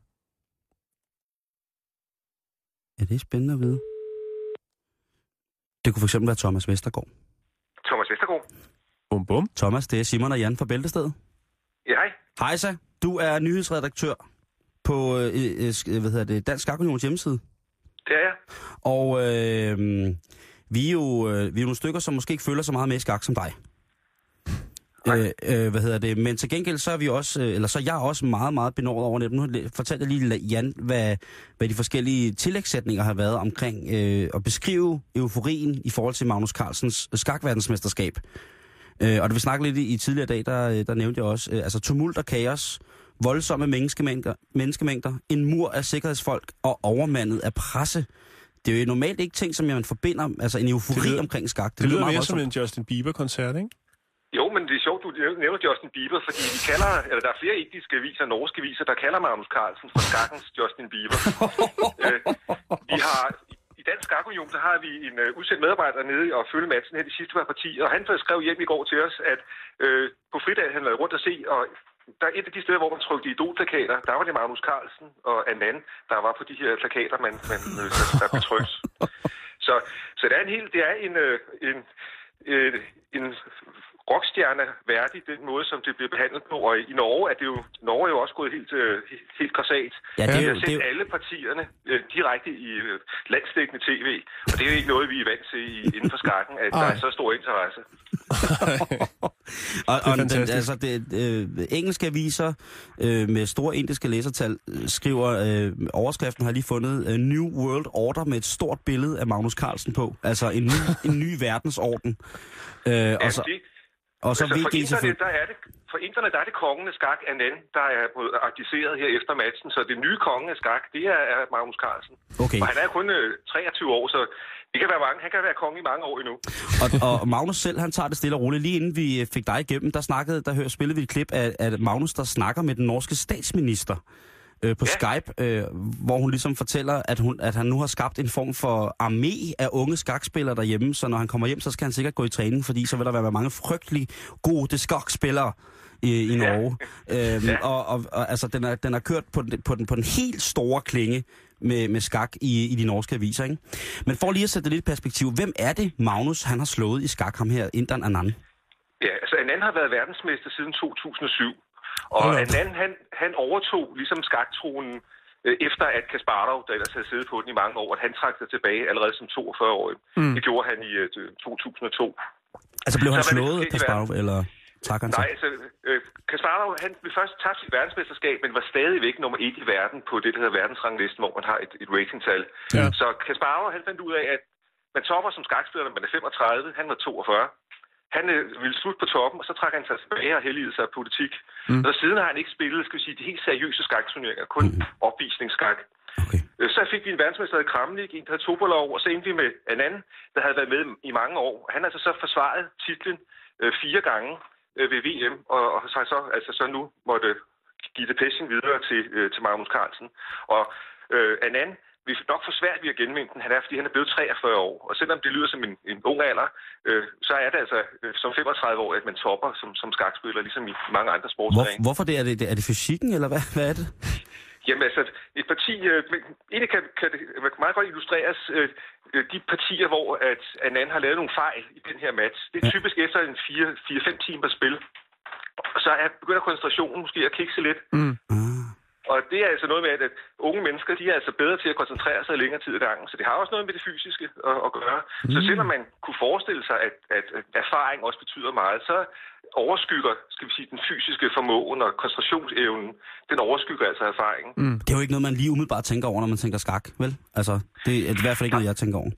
Ja, det er spændende at vide. Det kunne for eksempel være Thomas Vestergaard. Thomas Vestergaard. Bum bum. Thomas, det er Simon og Jan fra Bæltestedet. Ja, hej. Hejsa, du er nyhedsredaktør på Dansk Skakunions hjemmeside. Det er jeg. Og vi er jo nogle stykker, som måske ikke følger så meget med i skak som dig. Men til gengæld så er vi også, så er jeg også meget, meget benåret over det. Nu fortalte jeg lige Jan, hvad de forskellige tillægssætninger har været omkring at beskrive euforien i forhold til Magnus Carlsens skakverdensmesterskab. Og da vi snakkede lidt i tidligere dag, der nævnte jeg også, tumult og kaos, voldsomme menneskemængder, en mur af sikkerhedsfolk og overmandet af presse. Det er jo normalt ikke ting, som man forbinder, altså en eufori omkring skak. Det lyder mere som en Justin Bieber-koncert, ikke? Jo, men det er sjovt, du nævner Justin Bieber, fordi der er flere etiske aviser, norske aviser, der kalder Magnus Carlsen for skakkens Justin Bieber. Vi har i Dansk Skakunion, så har vi en udsendt medarbejder nede og følge matchen her de sidste par partier, og han skrev hjem i går til os, at på fridag han var rundt at se, og der er et af de steder, hvor man trykte idolplakater, der var det Magnus Carlsen og Anand, der var på de her plakater, der blev trykt. Så det er en rockstjerne værdig, den måde, som det bliver behandlet på. Og i Norge Norge er jo også gået helt grassat. Ja, vi har set alle partierne direkte i landsdækkende tv, og det er jo ikke noget, vi er vant til inden for skakken, at der er så stor interesse. Engelske aviser med store indiske læsertal skriver, overskriften har lige fundet New World Order med et stort billede af Magnus Carlsen på. Altså en ny verdensorden. Og så for inderne, der er det kongen af skak, Anand, der er abdiceret her efter matchen, så det nye konge af skak, det er Magnus Carlsen. Okay. Og han er kun 23 år, så det kan være mange. Han kan være konge i mange år endnu. Og Magnus selv, han tager det stille og roligt. Lige inden vi fik dig igennem, spillede vi et klip af Magnus, der snakker med den norske statsminister på Skype, hvor hun ligesom fortæller, at han nu har skabt en form for armé af unge skakspillere derhjemme, så når han kommer hjem, så skal han sikkert gå i træning, fordi så vil der være mange frygtelig gode skakspillere i Norge. Og altså, den er kørt på den helt store klinge med skak i de norske aviser, ikke? Men for lige at sætte det lidt i perspektiv, hvem er det, Magnus, han har slået i skak, ham her, Inderen Anand? Ja, altså Anand har været verdensmester siden 2007. Og Anand, han overtog ligesom skaktronen efter at Kasparov, der ellers havde siddet på den i mange år, at han trak sig tilbage allerede som 42-årig. Det gjorde han i 2002. Altså blev han slået af Kasparov, eller trak han sig? Nej, altså Kasparov, han blev først tabt sit verdensmesterskab, men var stadigvæk nummer 1 i verden på det, der hedder verdensranglisten, hvor man har et ratingtal. Ja. Så Kasparov, han fandt ud af, at man topper som skakspiller, når man er 35, han var 42. Han ville slutte på toppen, og så trak han sig tilbage og helligede sig af politik. Og siden har han ikke spillet, skal vi sige, de helt seriøse skakturneringer, kun opvisningsskak. Okay. Så fik vi en verdensmester i Kramnik, en der hed Topolov, og så endte vi med Anand, der havde været med i mange år. Han har så forsvaret titlen 4 gange ved VM, og så nu måtte give det passion videre til Magnus Carlsen. Og Anand vi er nok for svært ved at genvinde den, fordi han er blevet 43 år. Og selvom det lyder som en ung alder, så er det altså som 35 år, at man topper som skakspiller, ligesom i mange andre sportsgrene. Hvorfor det? Er det fysikken, eller hvad er det? Jamen altså, et parti... egentlig kan det meget godt illustreres de partier, hvor at Anand har lavet nogle fejl i den her match. Det er typisk efter en 4-5 timer spil. Og så begynder koncentrationen måske at kikse lidt. Og det er altså noget med, at unge mennesker, de er altså bedre til at koncentrere sig længere tid ad gangen. Så det har også noget med det fysiske at gøre. Så selvom man kunne forestille sig, at erfaring også betyder meget, så overskygger, skal vi sige, den fysiske formåen og koncentrationsevnen, den overskygger altså erfaringen. Det er jo ikke noget, man lige umiddelbart tænker over, når man tænker skak, vel? Altså, det er i hvert fald ikke noget, jeg tænker over.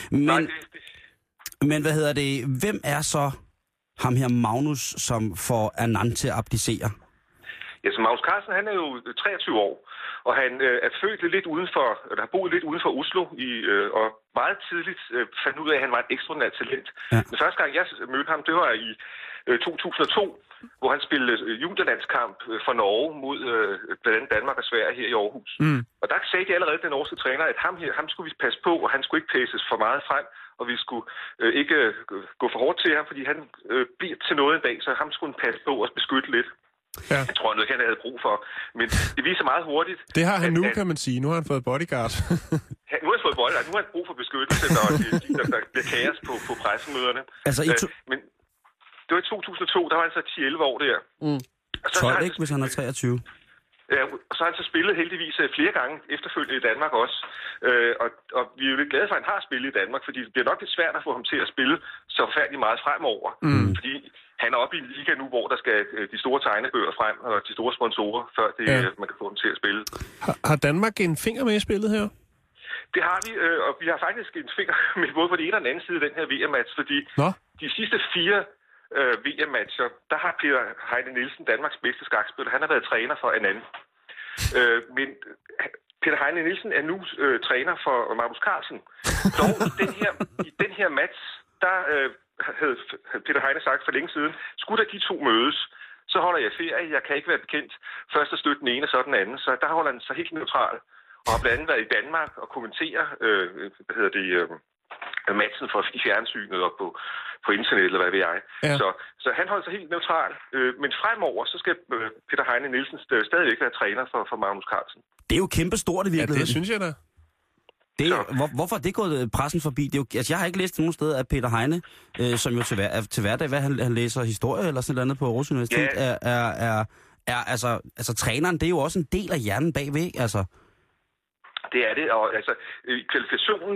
Men hvad hedder det? Hvem er så ham her Magnus, som får Anand til at abdicere? Ja, så Magnus Carlsen, han er jo 23 år, og han er født lidt udenfor, eller har boet lidt uden for Oslo, og meget tidligt fandt ud af, at han var et ekstraordinært talent. Ja. Den første gang, jeg mødte ham, det var i 2002, hvor han spillede juniorlandskamp for Norge mod blandt andet Danmark og Sverige her i Aarhus. Og der sagde de allerede den norske træner, at ham skulle vi passe på, og han skulle ikke pæses for meget frem, og vi skulle ikke gå for hårdt til ham, fordi han bliver til noget en dag, så ham skulle han passe på og beskytte lidt. Ja. Jeg tror noget, han havde brug for. Men det viser meget hurtigt. Det har han nu, kan man sige. Nu har han fået bodyguard. Nu har han fået bodyguard. Nu har han brug for beskyttelse, når der bliver kaos på pressemøderne. Altså, men det var i 2002, der var han så 10-11 år der. Og så 12 ikke, hvis han er 23. Ja, og så har han så spillet heldigvis flere gange efterfølgende i Danmark også. Og vi er jo lidt glade for, at han har spillet i Danmark, fordi det bliver nok lidt svært at få ham til at spille så forfærdeligt meget fremover. Fordi han er oppe i en liga nu, hvor der skal de store tegnebøger frem, og de store sponsorer, før man kan få dem til at spille. Har Danmark en finger med i spillet her? Det har vi, og vi har faktisk en finger med både på den ene og den anden side af den her VM-match, fordi de sidste 4 VM-matcher, der har Peter Heine Nielsen, Danmarks bedste skakspiller, han har været træner for en anden. Men Peter Heine Nielsen er nu træner for Magnus Carlsen. Dog i den her match, der havde Peter Heine sagt for længe siden, skulle der de 2 mødes, så holder jeg ferie. Jeg kan ikke være bekendt først at støtte den ene og så den anden. Så der holder han sig helt neutral. Og har blandt andet været i Danmark og kommenterer matchen i fjernsynet og på internet, eller hvad ved jeg. Ja. Så han holder sig helt neutral. Men fremover, så skal Peter Heine Nielsen stadigvæk være træner for Magnus Carlsen. Det er jo kæmpestort i virkeligheden. Ja, det synes jeg da. Hvorfor er det gået pressen forbi? Det er jo, jeg har ikke læst nogen steder, at Peter Heine, som jo til hverdag, hvad han læser historie eller sådan noget på Aarhus Universitet, er altså træneren, det er jo også en del af hjernen bagved, altså. Det er det, og altså kvalifikationen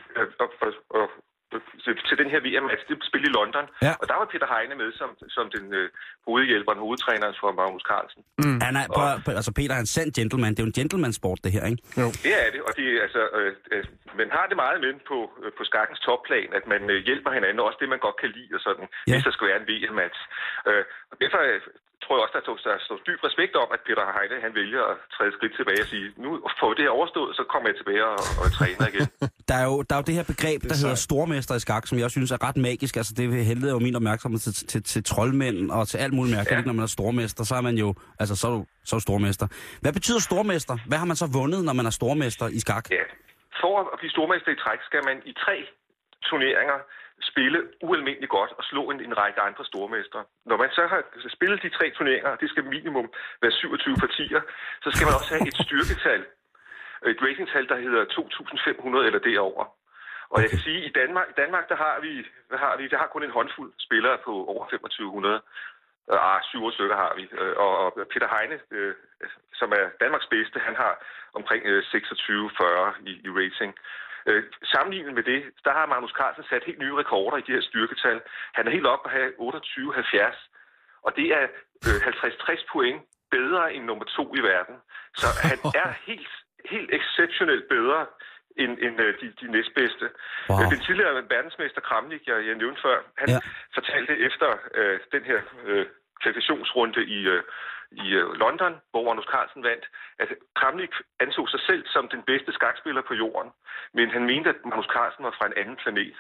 til den her VM-match, det spillede i London, og der var Peter Heine med som den hovedtræneren for Magnus Carlsen. Han er, altså Peter er en sand gentleman, det er jo en gentleman-sport det her, ikke? Jo. Det er det, og det er, altså, man har det meget med på skakkens topplan, at man hjælper hinanden, også det man godt kan lide, og sådan, hvis der skal være en VM-match. Og derfor tror jeg også, der står dyb respekt om, at Peter Heine, han vælger at træde skridt tilbage og sige, nu får vi det her overstået, så kommer jeg tilbage og træner igen. Der er jo det her begreb, der hedder stormester i skak, som jeg synes er ret magisk. Altså det henleder jo min opmærksomhed til troldmænd og til alt muligt mærkeligt. Når man er stormester, så er man jo, altså så er du stormester. Hvad betyder stormester? Hvad har man så vundet, når man er stormester i skak? Ja, for at blive stormester i træk, skal man i 3 turneringer spille ualmindeligt godt og slå en række andre stormestre. Når man så har spillet de 3 turneringer, og det skal minimum være 27 partier, så skal man også have et styrketal, et ratingtal, der hedder 2.500 eller derover. Og jeg kan sige, at i Danmark der har kun en håndfuld spillere på over 2.500. 7 stykker har vi. Og Peter Heine, som er Danmarks bedste, han har omkring 26-40 i rating. Sammenlignet med det, der har Magnus Carlsen sat helt nye rekorder i de her styrketal. Han er helt oppe at have 28-70, og det er 50-60 point bedre end nummer 2 i verden. Så han er helt exceptionelt bedre end de næstbedste. Wow. Den tidligere verdensmester Kramnik, jeg nævnte før, han fortalte efter den her kvalifikationsrunde i London, hvor Magnus Carlsen vandt, at Kramnik anså sig selv som den bedste skakspiller på jorden, men han mente, at Magnus Carlsen var fra en anden planet.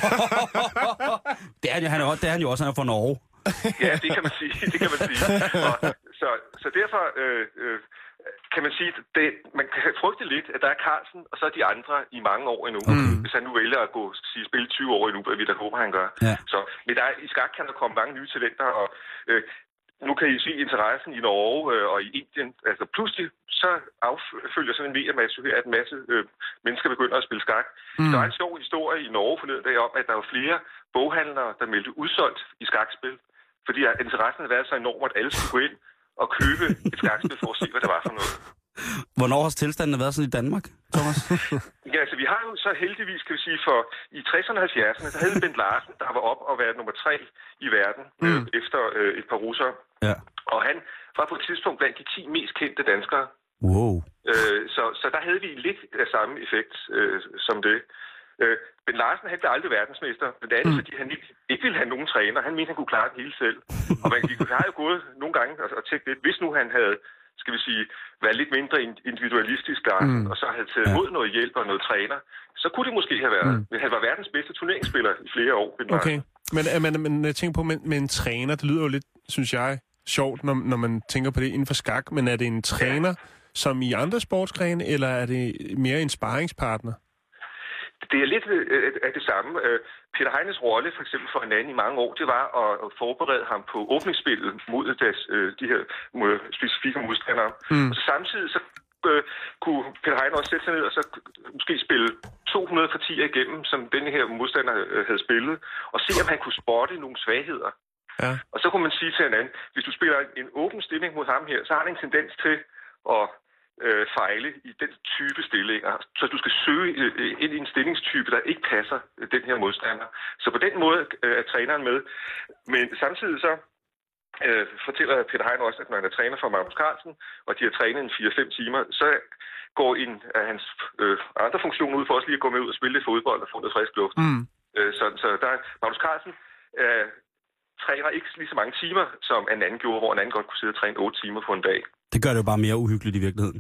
Det er han jo også, han er fra Norge. Ja, det kan man sige. Så derfor kan man sige, man kan frygte lidt, at der er Carlsen, og så er de andre i mange år endnu. Hvis han nu vælger at spille 20 år endnu, hvad vi da håber, han gør. Ja. Men i skak kan der komme mange nye talenter, og nu kan I se interessen i Norge og i Indien. Altså pludselig så affølger sådan en VM-match her, at en masse mennesker begynder at spille skak. Der er en sjov historie i Norge forleden dag om, at der var flere boghandlere, der meldte udsolgt i skakspil, fordi interessen havde været så enorm, at alle skulle gå ind og købe et skakspil for at se, hvad det var for noget. Hvornår har tilstanden været sådan i Danmark, Thomas? Ja, altså vi har jo så heldigvis, kan vi sige, for i 60'erne og 70'erne, der havde Bent Larsen, der var op og været nummer 3 i verden efter et par russere. Ja. Og han var på et tidspunkt blandt de 10 mest kendte danskere. Wow. Så der havde vi lidt af samme effekt som det. Ben Larsen, han blev aldrig verdensmester, blandt andet fordi han ikke ville have nogen træner. Han mente, han kunne klare det hele selv. Og vi har jo gået nogle gange og tænkt lidt, hvis nu han havde, skal vi sige, været lidt mindre individualistisk, og så havde taget imod noget hjælp og noget træner, så kunne det måske have været. Men han var verdens bedste turneringsspiller i flere år. Okay, men jeg tænker på, med en træner, det lyder jo lidt, synes jeg, sjovt, når man tænker på det inden for skak, men er det en træner, som i andre sportsgrene, eller er det mere en sparringspartner? Det er lidt af det samme. Peter Heines rolle, for eksempel for en anden i mange år, det var at forberede ham på åbningsspillet mod de her specifikke modstandere. Og så samtidig så kunne Peter Heine også sætte sig ned og så måske spille 200 partier igennem, som denne her modstander havde spillet, og se, om han kunne spotte nogle svagheder. Ja. Og så kunne man sige til hinanden, hvis du spiller en åben stilling mod ham her, så har han en tendens til at fejle i den type stillinger. Så du skal søge ind i en stillingstype, der ikke passer den her modstander. Så på den måde er træneren med. Men samtidig så fortæller Peter Hein også, at når han er træner for Magnus Carlsen, og de har trænet en 4-5 timer, så går en af hans andre funktioner ud for også lige at gå med ud og spille lidt fodbold og få noget frisk luft. Så der er Magnus Carlsen træner ikke lige så mange timer, som en anden gjorde, hvor en anden godt kunne sidde og træne 8 timer på en dag. Det gør det jo bare mere uhyggeligt i virkeligheden.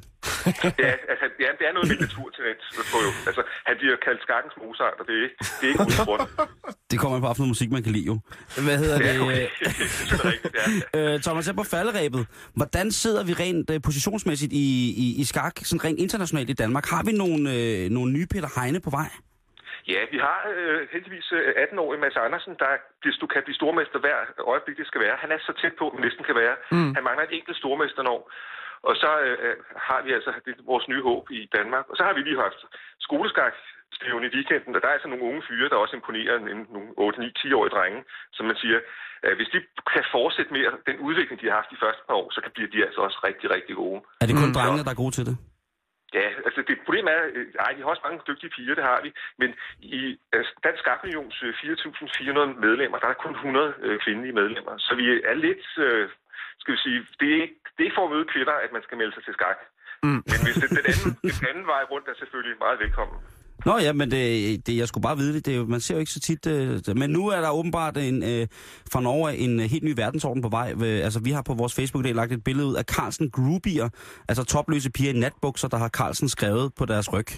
Ja, det er noget med naturtalent. Altså, han bliver kaldt skakkens Mozart, og det er ikke uden grund. Det kommer på noget musik, man kan lide jo. Hvad hedder det? Okay. Det er rigtigt, ja. Thomas, her på falderæbet. Hvordan sidder vi rent positionsmæssigt i skak, sådan rent internationalt i Danmark? Har vi nogle nye Peter Heine på vej? Ja, vi har heldigvis 18-årige Mads Andersen, der kan blive stormester hver øjeblik, det skal være. Han er så tæt på, man næsten kan være. Han mangler et enkelt stormesternår. Og så har vi altså vores nye håb i Danmark. Og så har vi lige haft skoleskakstævne i weekenden, og der er altså nogle unge fyre, der også imponerer nogle 8-9-10-årige drenge, som man siger, hvis de kan fortsætte med den udvikling, de har haft de første par år, så kan de altså også rigtig, rigtig gode. Er det kun drengene, der er gode til det? Ja, altså det problem er, vi har også mange dygtige piger, det har vi, men i Dansk Skakunions 4.400 medlemmer, der er kun 100 kvindelige medlemmer, så vi er lidt, skal vi sige, det er ikke for at møde kvinder, at man skal melde sig til skak. Men hvis den anden vej rundt er selvfølgelig meget velkommen. Nå ja, men jeg skulle bare vide det. Man ser jo ikke så tit. Men nu er der åbenbart fra Norge en helt ny verdensorden på vej. Altså, vi har på vores Facebook-del lagt et billede ud af Carlsen Groupier, altså topløse piger i natbukser, der har Carlsen skrevet på deres ryg.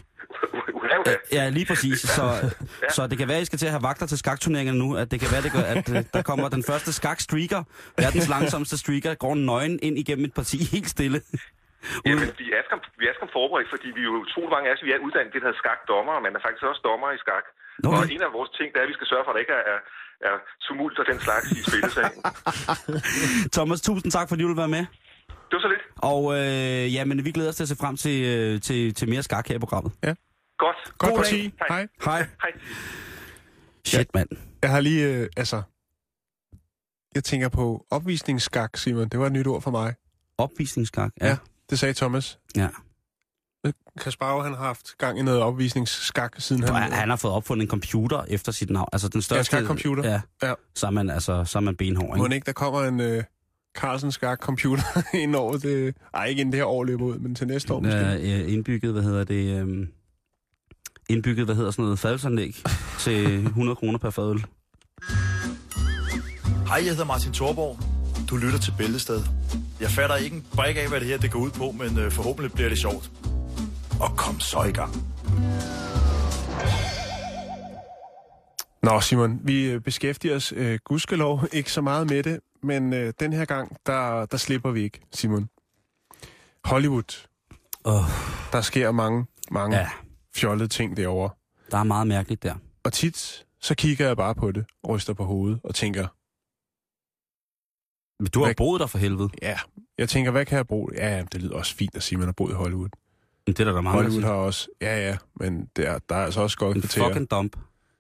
Ja, lige præcis. Så det kan være, at I skal til at have vagter til skakturneringerne nu. At det kan være, at der kommer den første skakstreaker, verdens langsomste streaker, går nøgen ind igennem et parti helt stille. Jamen, vi er skam forberedt, fordi vi jo utrolig mange af os, vi er uddannet det, der hedder skakdommer, og man er faktisk også dommer i skak. Okay. Og en af vores ting, der er, at vi skal sørge for, at der ikke er tumult og den slags i spillesagen. Thomas, tusind tak, fordi du vil være med. Det var så lidt. Og men vi glæder os til at se frem til mere skak her i programmet. Ja. Godt parti. Hej. Shit, mand. Jeg har lige, jeg tænker på opvisningsskak, Simon. Det var et nyt ord for mig. Opvisningsskak? Ja, det sagde Thomas. Ja. Kasparov, han har haft gang i noget opvisningsskak, siden han har fået opfundet en computer efter sit navn. Altså den største... skak-computer. Ja. Så er man benhård, ikke? Må ikke, der kommer en Carlsen skak-computer ind over det... Ej, ikke inden det her år løber ud, men til næste år måske. Indbygget, hvad hedder sådan noget, fadelsanlæg til 100 kroner per fadøl. Hej, jeg hedder Martin Thorborg. Du lytter til Bæltested. Jeg fatter ikke en brik af, hvad det her det går ud på, men forhåbentlig bliver det sjovt. Og kom så i gang. Nå, Simon, vi beskæftiger os gudskelov ikke så meget med det, men den her gang, der slipper vi ikke, Simon. Hollywood. Der sker mange fjollede ting derovre. Der er meget mærkeligt der. Og tit, så kigger jeg bare på det, ryster på hovedet og tænker... Men du har boet der for helvede. Ja, jeg tænker, hvad kan jeg bruge? Ja, det lyder også fint at sige, at man har boet i Hollywood. Men det er der meget. Hollywood har også... Ja, men der er altså også godt kvarter. En fucking dump.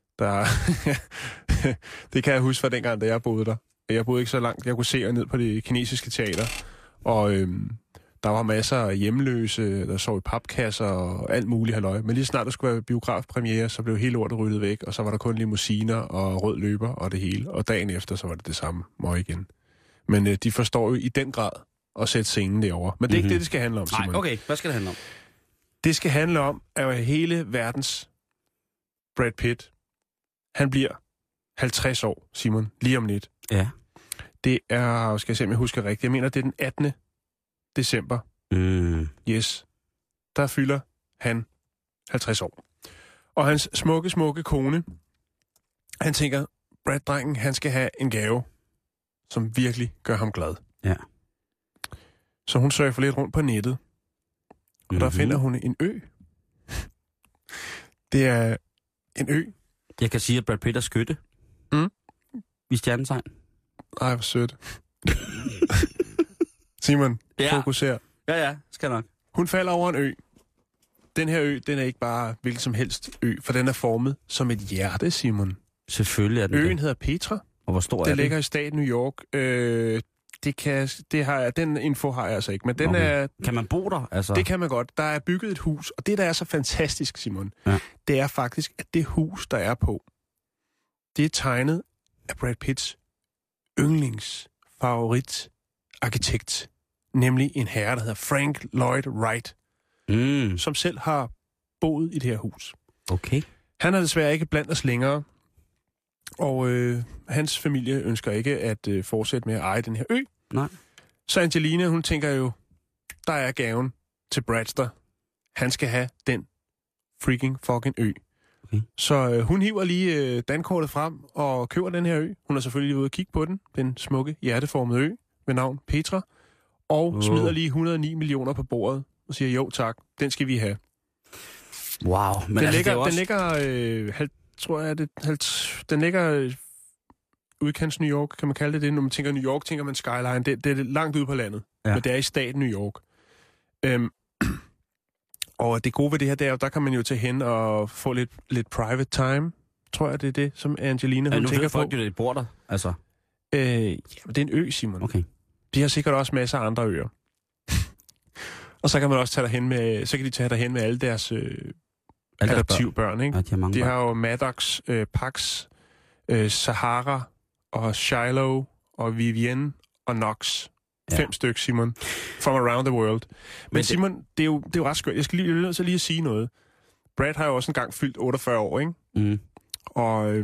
Det kan jeg huske fra dengang, da jeg boede der. Jeg boede ikke så langt. Jeg kunne se ned på det kinesiske teater. Og der var masser af hjemløse, der sov i papkasser og alt muligt halløj. Men lige snart der skulle være biografpremiere, så blev hele lortet ryddet væk. Og så var der kun limousiner og rød løber og det hele. Og dagen efter, så var det samme møg igen. Men de forstår jo i den grad at sætte scenen derovre. Men det er ikke det, det skal handle om, Simon. Nej, okay. Hvad skal det handle om? Det skal handle om, at hele verdens Brad Pitt, han bliver 50 år, Simon, lige om lidt. Ja. Det er, skal jeg se, om jeg husker rigtigt, jeg mener, det er den 18. december. Yes. Der fylder han 50 år. Og hans smukke kone, han tænker, Brad-drengen, han skal have en gave, som virkelig gør ham glad. Ja. Så hun surfer lidt rundt på nettet, og der finder hun en ø. Det er en ø. Jeg kan sige, at Brad Pitt er skytte. I stjernetegn. Ej, hvor sødt. Simon, fokuser. Ja, skal nok. Hun falder over en ø. Den her ø, den er ikke bare hvilken som helst ø, for den er formet som et hjerte, Simon. Selvfølgelig er den Øen hedder Petra. Og hvor stor er den? Den ligger i staten New York. Den info har jeg altså ikke, men den okay. Kan man bo der? Altså? Det kan man godt. Der er bygget et hus, og det, der er så fantastisk, Simon, det er faktisk, at det hus, der er på, det er tegnet af Brad Pitts yndlingsfavorit-arkitekt, nemlig en herre, der hedder Frank Lloyd Wright, som selv har boet i det her hus. Okay. Han er desværre ikke blandt os længere, og hans familie ønsker ikke at fortsætte med at eje den her ø. Nej. Så Angelina, hun tænker jo, der er gaven til Bradster. Han skal have den fucking ø. Okay. Så hun hiver lige dankortet frem og køber den her ø. Hun er selvfølgelig ude og kigge på den smukke, hjerteformede ø med navn Petra, og smider lige 109 millioner på bordet og siger, jo tak, den skal vi have. Wow. Men den altså, den ligger udkants New York, kan man kalde det. Når man tænker New York, tænker man Skyline. Det er langt ude på landet, men det er i staten New York. Og det gode ved det her, det er jo, der kan man jo tage hen og få lidt private time. Tror jeg, det er det, som Angelina hun tænker på. Nu ved folk jo, det bor der, altså. Det er en ø, Simon. Okay. De har sikkert også masser af andre øer. Og så kan man også tage derhen med, så kan de tage derhen med alle deres adoptivbørn, ikke? Ja, de har jo Maddox, Pax, Sahara og Shiloh og Vivienne og Knox. 5 stykker, Simon. From around the world. Men Simon, det er jo ret skørt. Jeg skal lige at sige noget. Brad har jo også engang fyldt 48 år, ikke? Mm. Og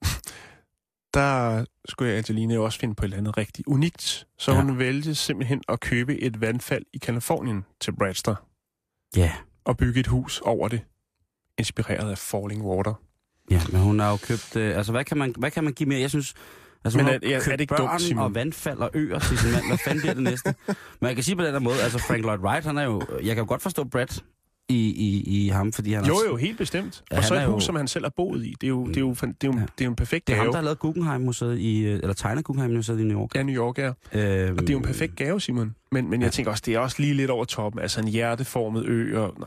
der skulle Angelina jo også finde på et eller andet rigtig unikt. Så hun vælgte simpelthen at købe et vandfald i Kalifornien til Bradster. Ja. Og bygge et hus over det. Inspireret af Falling Water. Ja, men hun har jo købt... altså, hvad kan man give mere? Jeg synes... Altså, men er det ikke børn dumt, Simon? Og vandfald og øer til sin mand. Hvad fanden bliver det næste? Men jeg kan sige på den der måde, altså Frank Lloyd Wright, han er jo... Jeg kan jo godt forstå Brad i ham, fordi han Jo, helt bestemt. Ja, og så et hus, som han selv har boet i. Det er jo en perfekt gave. Det er ham, der har lavet Guggenheim-museet eller tegnet Guggenheim-museet i New York. Ja, New York, ja. Og det er jo en perfekt gave, Simon. Men jeg tænker også, det er også lige lidt over toppen. Altså en hjerteformet ø, og...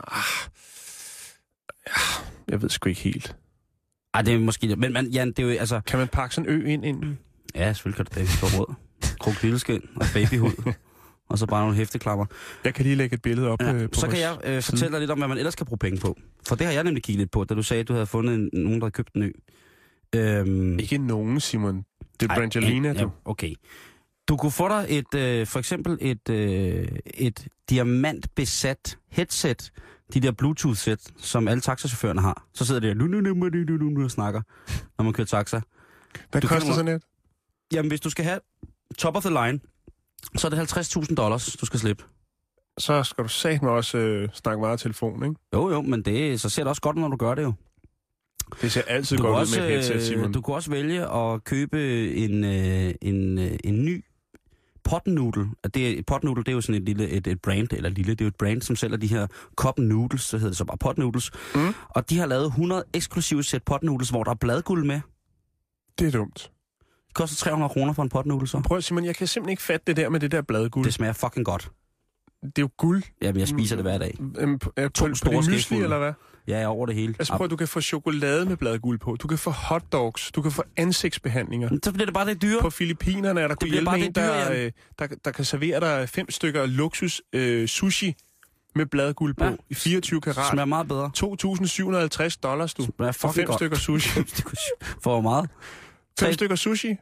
jeg ved sgu ikke helt. Ej, det er måske... Men Jan, det er jo altså... Kan man pakke sådan en ø ind? Ja, selvfølgelig kan det. Det er råd. Krokodilleskin og babyhud. Og så bare nogle hæfteklammer. Jeg kan lige lægge et billede op på så kan jeg fortælle dig lidt om, hvad man ellers kan bruge penge på. For det har jeg nemlig kigget lidt på, da du sagde, at du havde fundet nogen, der havde købt en ø. Ikke nogen, Simon. Det er Brangelina, du. Okay. Du kunne få dig for eksempel et diamantbesat headset. De der Bluetooth-sæt, som alle taxachaufførerne har. Så sidder det der og snakker, når man kører taxa. Hvad koster sådan et? Jamen, hvis du skal have top of the line, så er det $50,000, du skal slippe. Så skal du satme også snakke meget telefon, ikke? Jo, men så ser det også godt, når du gør det jo. Det ser altid godt ud med et headset, Simon. Du kunne også vælge at købe en ny potnoodle. Potnoodle, det er jo sådan et brand, eller det er jo et brand, som sælger de her cup noodles, så hedder det så bare potnoodles. Mm. Og de har lavet 100 eksklusive sæt potnoodles, hvor der er bladguld med. Det er dumt. Det koster 300 kroner for en potnoodle, så. Prøv, Simon, jeg kan simpelthen ikke fatte det der med det der bladguld. Det smager fucking godt. Det er jo guld. Jamen, jeg spiser det hver dag. På store mysli, eller hvad? Ja, over det hele. Altså prøv, du kan få chokolade med bladguld på. Du kan få hotdogs. Du kan få ansigtsbehandlinger. Men så bliver det bare det dyre. På Filippinerne er der kunne hjælpe en, der kan servere dig 5 stykker luksus sushi med bladguld på i 24 karat. Smager meget bedre. $2,750, du. Smager for 5 stykker sushi. For hvor meget? 5 stykker sushi.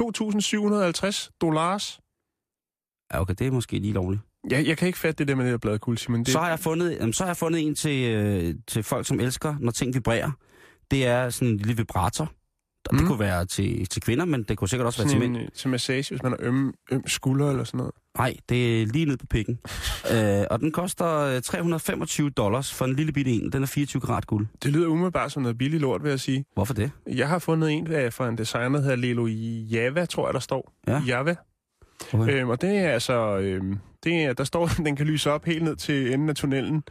$2,750. Ja, okay, det er måske lige lovligt. Ja, jeg kan ikke fatte det der med det der bladguld, Simon. Så har jeg fundet en til folk, som elsker, når ting vibrerer. Det er sådan en lille vibrator. Det kunne være til kvinder, men det kunne sikkert også være til mænd. Til massage, hvis man har øm skulder eller sådan noget? Nej, det er lige nede på pikken. Og den koster $325 for en lille bitte en. Den er 24 karat guld. Det lyder umiddelbart som noget billig lort, vil jeg sige. Hvorfor det? Jeg har fundet en fra en designer, der hedder Lelo Java, tror jeg, der står. Ja. Java. Okay. Og det er altså... der står, den kan lyse op helt ned til enden af tunnelen.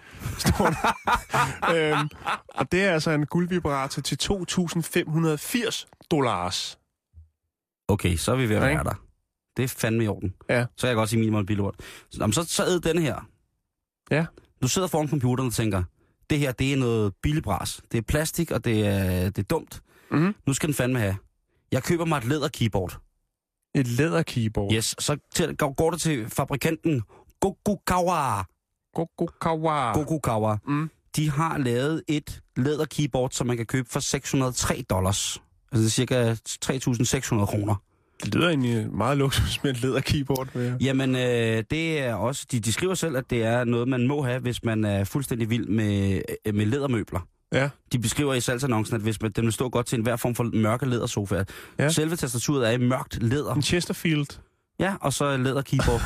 Og det er altså en guldvibrator til $2,580. Okay, så er vi ved at være der. Det er fandme i orden. Ja. Så kan jeg godt sige minimal billort. Så æd denne her. Ja. Du sidder foran computeren og tænker, det her, det er noget billigbras. Det er plastik, og det er dumt. Mm-hmm. Nu skal den fandme have. Jeg køber mig et læder keyboard. Et læderkeyboard? Yes, så går det til fabrikanten Gokukawa. Gokukawa. De har lavet et læderkeyboard, som man kan købe for $603. Altså det er cirka 3.600 kroner. Det lyder egentlig meget luksus med et læderkeyboard. Jamen, det er også... De skriver selv, at det er noget, man må have, hvis man er fuldstændig vild med lædermøbler. Ja. De beskriver i salgsannoncen, at hvis den vil stå godt til enhver form for mørke lædersofaer. Ja. Selve tastaturet er i mørkt læder. En Chesterfield. Ja, og så læderkeyboard.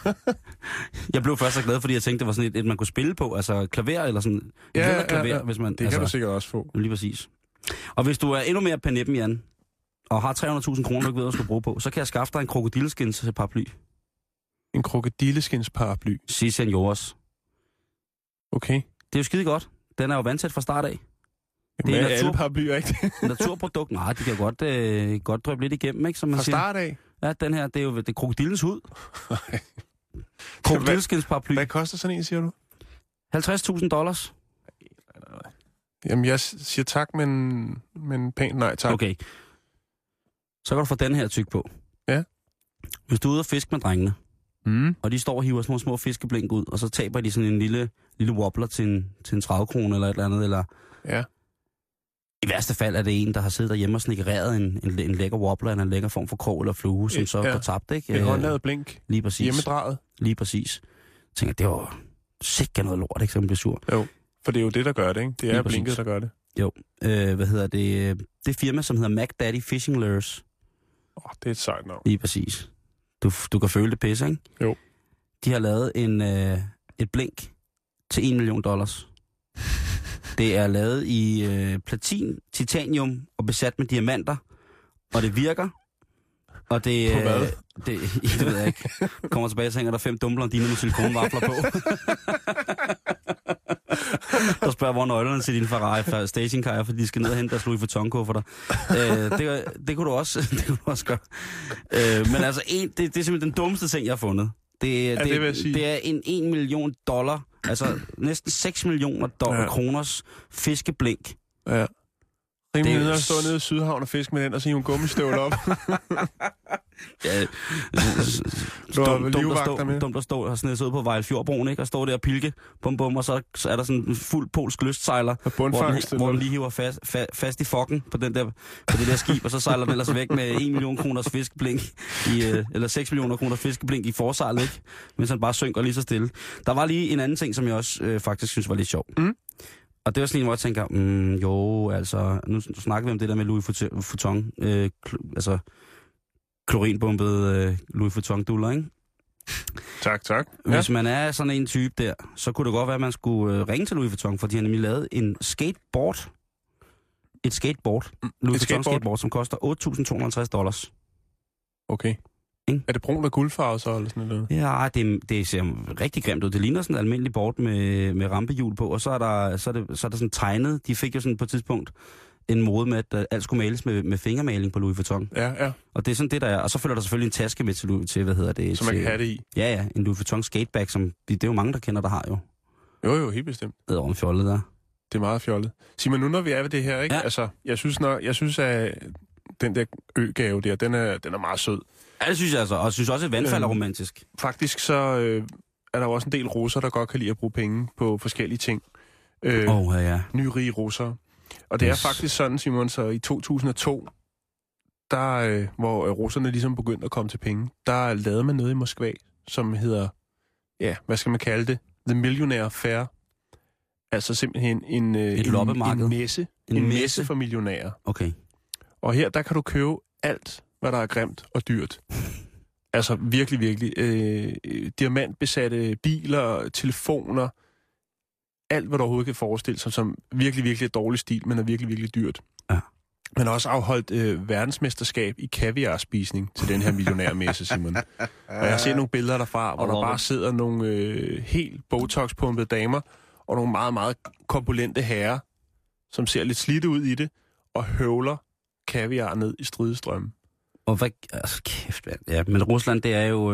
Jeg blev først så glad, fordi jeg tænkte, det var sådan et man kunne spille på. Altså klaver eller sådan... læderklaver, hvis man... Det kan du sikkert også få. Lige præcis. Og hvis du er endnu mere panippen, Jan, og har 300.000 kroner, du ikke ved, hvad du skal bruge på, så kan jeg skaffe dig en krokodilleskins paraply. En krokodilleskins paraply? Si, senores. Okay. Det er jo skide godt. Den er jo vandtæt fra start af. Det er alle paraplyer, ikke? Naturprodukt. Nej, de kan godt drøbe lidt igennem, ikke? Som man fra start af? Ja, den her, det er jo krokodillens hud. Krokodilleskins paraply. Hvad koster sådan en, siger du? $50.000. Jamen, jeg siger tak, men pænt nej tak. Okay. Så kan du få den her tyk på. Ja. Hvis du er ude og fiske med drengene, og de står og hiver små fiskeblink ud, og så taber de sådan en lille wobbler til en 30 kroner eller et eller andet, eller... Ja. I værste fald er det en, der har siddet derhjemme og snikkereret en lækker wobbler, eller en lækker form for krog eller flue, som så går tabt, ikke? Et håndlavet blink. Lige præcis. Hjemmedraget. Lige præcis. Jeg tænker, det var sikkert noget lort, ikke, så man bliver sur. Jo, for det er jo det, der gør det, ikke? Det er lige blinket, der gør det. Jo. Det firma, som hedder Mac Daddy Fishing Lures. Det er et sejt navn. Lige præcis. Du kan føle det pisse, ikke? Jo. De har lavet et blink til $1 million. Det er lavet i platin, titanium og besat med diamanter. Og det virker. Og det... På hvad? Det ved jeg ikke. Kommer tilbage, og så hænger der 5 dumme blondiner med silikonvafler på. Der spørger, hvor nøglerne til din Ferrari stationcar, fordi de skal ned og hente deres Louis Vuitton-kufferter. Det kunne du også gøre. Men altså, det er simpelthen den dummeste ting, jeg har fundet. Det er en $1 million, altså næsten 6 millioner kroners fiskeblink. Ja. Rimelig nede at stå nede i Sydhavn og fiske med den, og så hive en gummistøvle op. Ja, dumt at stå og sådan ud på Vejlefjordbroen, ikke? Og stå der og pilke, bum, og så er der sådan en fuld polsk lystsejler, hvor den lige hiver fast i fokken på det der skib, og så sejler den ellers væk med 1 million kroners fiskeblink, eller 6 millioner kroners fiskeblink i forsejlet, ikke? Mens han bare synker lige så stille. Der var lige en anden ting, som jeg også faktisk synes var lidt sjov. Og det var sådan en, hvor jeg tænker, altså, nu snakker vi om det der med Louis Vuitton, altså klorinbumpet Louis Vuitton-duller, ikke? Tak. Hvis man er sådan en type der, så kunne det godt være, at man skulle ringe til Louis Vuitton, for de har nemlig lavet en skateboard. Et skateboard. Louis Vuitton skateboard, som koster $8.250. Okay. Er det brun og guldfarve så, eller sådan noget? Ja, det ser rigtig grimt ud. Det ligner sådan et almindeligt board med rampehjul på, og så er der sådan tegnet. De fik jo sådan på et tidspunkt en mode med, at alt skulle males med fingermaling på Louis Vuitton. Ja. Og det er sådan det, der er. Og så følger der selvfølgelig en taske med til hvad hedder det? Som man kan have det i. Ja, en Louis Vuitton skatebag, som det er jo mange, der kender, der har jo. Jo, helt bestemt. Det er over en fjollet der. Det er meget fjollet. Sig mig nu, når vi er ved det her, ikke? Ja. Altså, jeg synes, at den der øgave der, den er meget sød. Ja, det synes jeg altså. Og jeg synes også, at vandfald er romantisk. Faktisk så er der også en del russer, der godt kan lide at bruge penge på forskellige ting. Ja. Nyrige russere. Og det er faktisk sådan, Simon, så i 2002, der, hvor russerne ligesom begyndte at komme til penge, der lavede man noget i Moskva, som hedder, ja, hvad skal man kalde det? The Millionaire Fair. Altså simpelthen en messe. En messe for millionærer. Okay. Og her, der kan du købe alt, hvad der er grimt og dyrt. Altså virkelig. Diamantbesatte biler, telefoner, alt, hvad du overhovedet kan forestille sig, som virkelig er dårlig stil, men er virkelig dyrt. Ja. Man har også afholdt verdensmesterskab i kaviarspisning til den her millionærmesse, Simon. Og jeg har set nogle billeder derfra, hvor der bare sidder nogle helt botox-pumpede damer, og nogle meget, meget korpulente herrer, som ser lidt slidte ud i det, og høvler kaviar ned i stridestrømmen. Og hvad... Altså, kæft, ja, men Rusland, det er jo...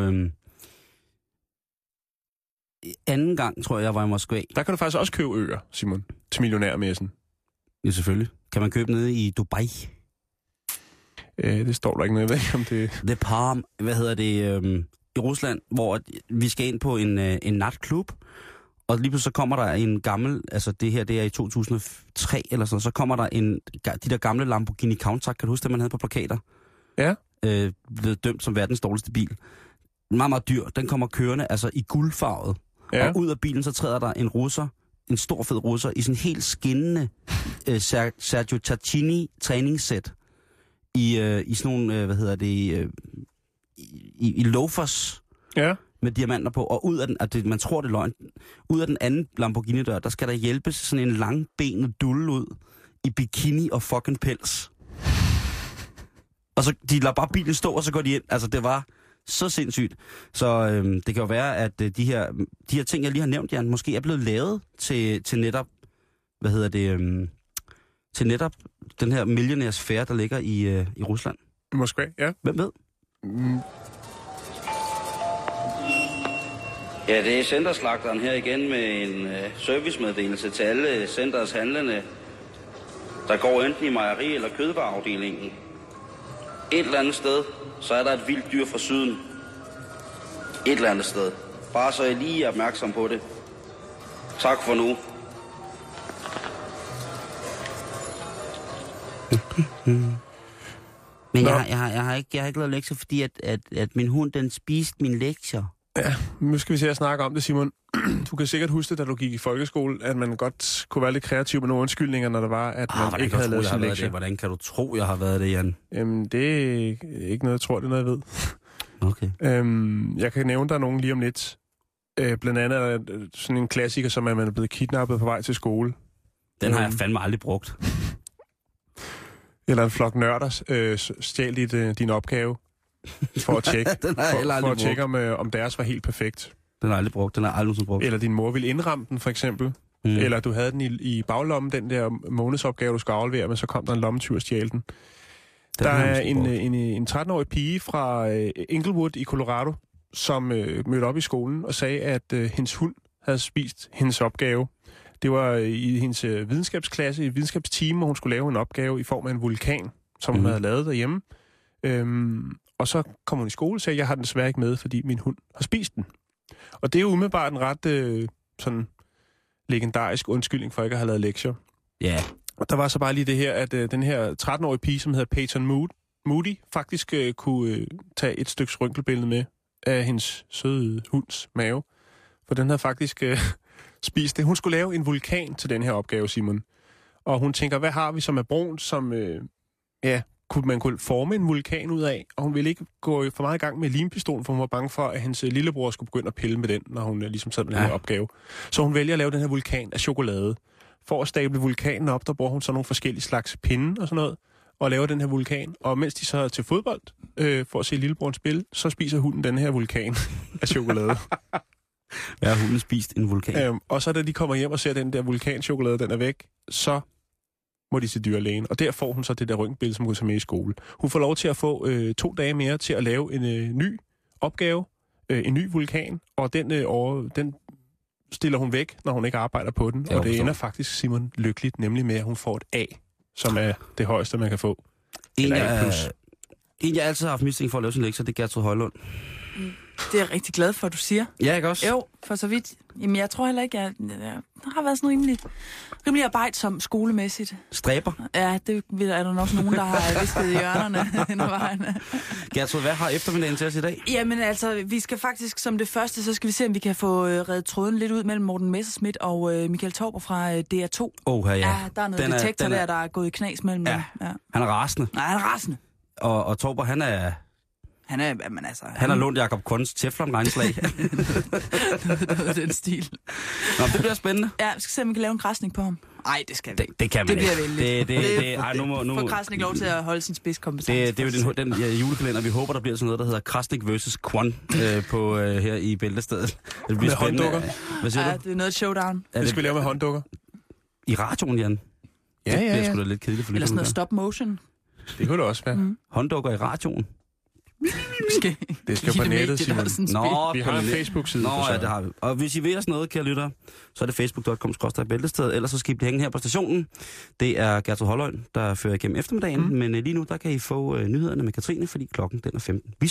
anden gang, tror jeg var i Moskva. Der kan du faktisk også købe øer, Simon, til millionærmessen. Ja, selvfølgelig. Kan man købe nede i Dubai? Det står der ikke noget, jeg ved ikke om det... The Palm, i Rusland, hvor vi skal ind på en natklub, og lige pludselig så kommer der en gammel, altså det her, det er i 2003 eller sådan, så kommer der de der gamle Lamborghini Countach, kan du huske det, man havde på plakater? Ja. Blevet dømt som verdens dårligste bil. Meget, meget dyr. Den kommer kørende, altså i guldfarvet. Ja. Og ud af bilen, så træder der en stor fed russer, i sådan en helt skinnende Sergio Tacchini træningssæt. I sådan nogle, i loafers. Ja. Med diamanter på, og ud af den, man tror det er løgn, ud af den anden Lamborghini-dør, der skal der hjælpes sådan en langbenet dulle ud, i bikini og fucking pels. Og så, de lader bare bilen stå, og så går de ind. Altså, det var så sindssygt. Så det kan jo være, at de her ting, jeg lige har nævnt, Jan, måske er blevet lavet til netop, til netop den her millionærsfære, der ligger i Rusland. I Moskva, ja. Hvem ved? Ja, det er centerslagteren her igen med en servicemeddelelse til alle centers handlende, der går enten i mejeri- eller kødvareafdelingen. Et eller andet sted, så er der et vildt dyr fra syden. Et eller andet sted. Bare så I lige er opmærksom på det. Tak for nu. Men jeg har ikke lavet lektier, fordi at min hund, den spiste mine lektier. Ja, nu skal vi se at snakke om det, Simon. Du kan sikkert huske, da du gik i folkeskole, at man godt kunne være lidt kreativ med nogle undskyldninger, når der var, at man ikke havde lavet sin lektier. Hvordan kan du tro, jeg har været det, Jan? Jamen, det er ikke noget, jeg tror, det er noget, jeg ved. Okay. Jeg kan nævne dig nogen lige om lidt. Blandt andet er der sådan en klassiker, som at man er blevet kidnappet på vej til skole. Den har jeg fandme aldrig brugt. Eller en flok nørder stjal din opgave for at tjekke, for at tjekke om deres var helt perfekt. Den har aldrig brugt. Den har aldrig brugt. Eller din mor ville indramme den, for eksempel. Eller du havde den i baglommen, den der månedsopgave, du skulle aflevere, men så kom der en lommetyv og stjal den. Der er en 13-årig pige fra Inglewood i Colorado, som mødte op i skolen og sagde, at hendes hund havde spist hendes opgave. Det var i hendes videnskabsklasse, i videnskabsteam, hvor hun skulle lave en opgave i form af en vulkan, som hun havde lavet derhjemme. Og så kom hun i skole og sagde, jeg har den desværre ikke med, fordi min hund har spist den. Og det er jo umiddelbart en ret sådan legendarisk undskyldning for ikke at have lavet lektier. Ja. Yeah. Og der var så bare lige det her, at den her 13-årige pige, som hedder Peyton Moody, faktisk kunne tage et stykke røntgenbillede med af hendes søde hunds mave. For den havde faktisk spist det. Hun skulle lave en vulkan til den her opgave, Simon. Og hun tænker, hvad har vi som er brunt, som man kunne forme en vulkan ud af? Og hun ville ikke gå for meget i gang med limpistolen, for hun var bange for, at hendes lillebror skulle begynde at pille med den, når hun ligesom sad med den her opgave. Så hun vælger at lave den her vulkan af chokolade. For at stable vulkanen op, der bruger hun så nogle forskellige slags pinde og sådan noget, og laver den her vulkan. Og mens de så er til fodbold, for at se lillebroren spille, så spiser hunden den her vulkan af chokolade. Ja, hunden spist en vulkan. Og så da de kommer hjem og ser den der vulkanchokolade, den er væk, så må de til dyrlægen. Og der får hun så det der røntgenbillede, som hun tager med i skole. Hun får lov til at få 2 dage mere til at lave en ny opgave, en ny vulkan, og den stiller hun væk, når hun ikke arbejder på den. Og det ender faktisk, Simon, lykkeligt, nemlig med, at hun får et A, som er det højeste, man kan få. En, jeg altid har haft mistænkt for at lave sin lektier, det er Gertrud Højlund. Det er jeg rigtig glad for, at du siger. Ja, ikke også? Jo, for så vidt. Jamen, jeg tror heller ikke, jeg har været sådan rimelig arbejdsom skolemæssigt. Stræber? Ja, det er der nok nogen, der har visket i hjørnerne hen ad vejen. Gertrud, hvad har eftermiddagen til os i dag? Jamen altså, vi skal faktisk som det første, så skal vi se, om vi kan få reddet tråden lidt ud mellem Morten Messerschmidt og Michael Torber fra DR2. Ja, der er noget detektor der er gået i knas mellem dem. Ja. Han er rasende. Nej, han er rasende. Og Torber, han er... Han har lånt Jacob Kunds Teflon-regnslag. noget den stil. Nå, det bliver spændende. Ja, vi skal se, om vi kan lave en græsning på ham. Nej, det skal vi. Det kan man ikke. Det bliver vældigt. Nu får Krasnik lov til at holde sin spidskompetence. Det er jo den julekalender, vi håber, der bliver sådan noget, der hedder Krasnik vs. Kwon på her i Bæltestedet. Det bliver spændende. Hånddukker? Hvad siger du? Det er noget showdown. Det skal vi lave med hånddukker. I radioen, Jan? Ja. Det bliver sgu da lidt kedeligt for eller sådan noget stop motion. Det kunne det også være. Hånddukker i radioen. Det skal på nettet, Simon. Nå, vi har en Facebook-side. Nå, ja, det har vi. Og hvis I vil os noget, kære lytter, så er det facebook.com/bæltestedet, ellers så skal I blive hængende her på stationen. Det er Gertrud Holløjen, der fører igennem eftermiddagen, men lige nu, der kan I få nyhederne med Katrine, fordi klokken den er 15. Vi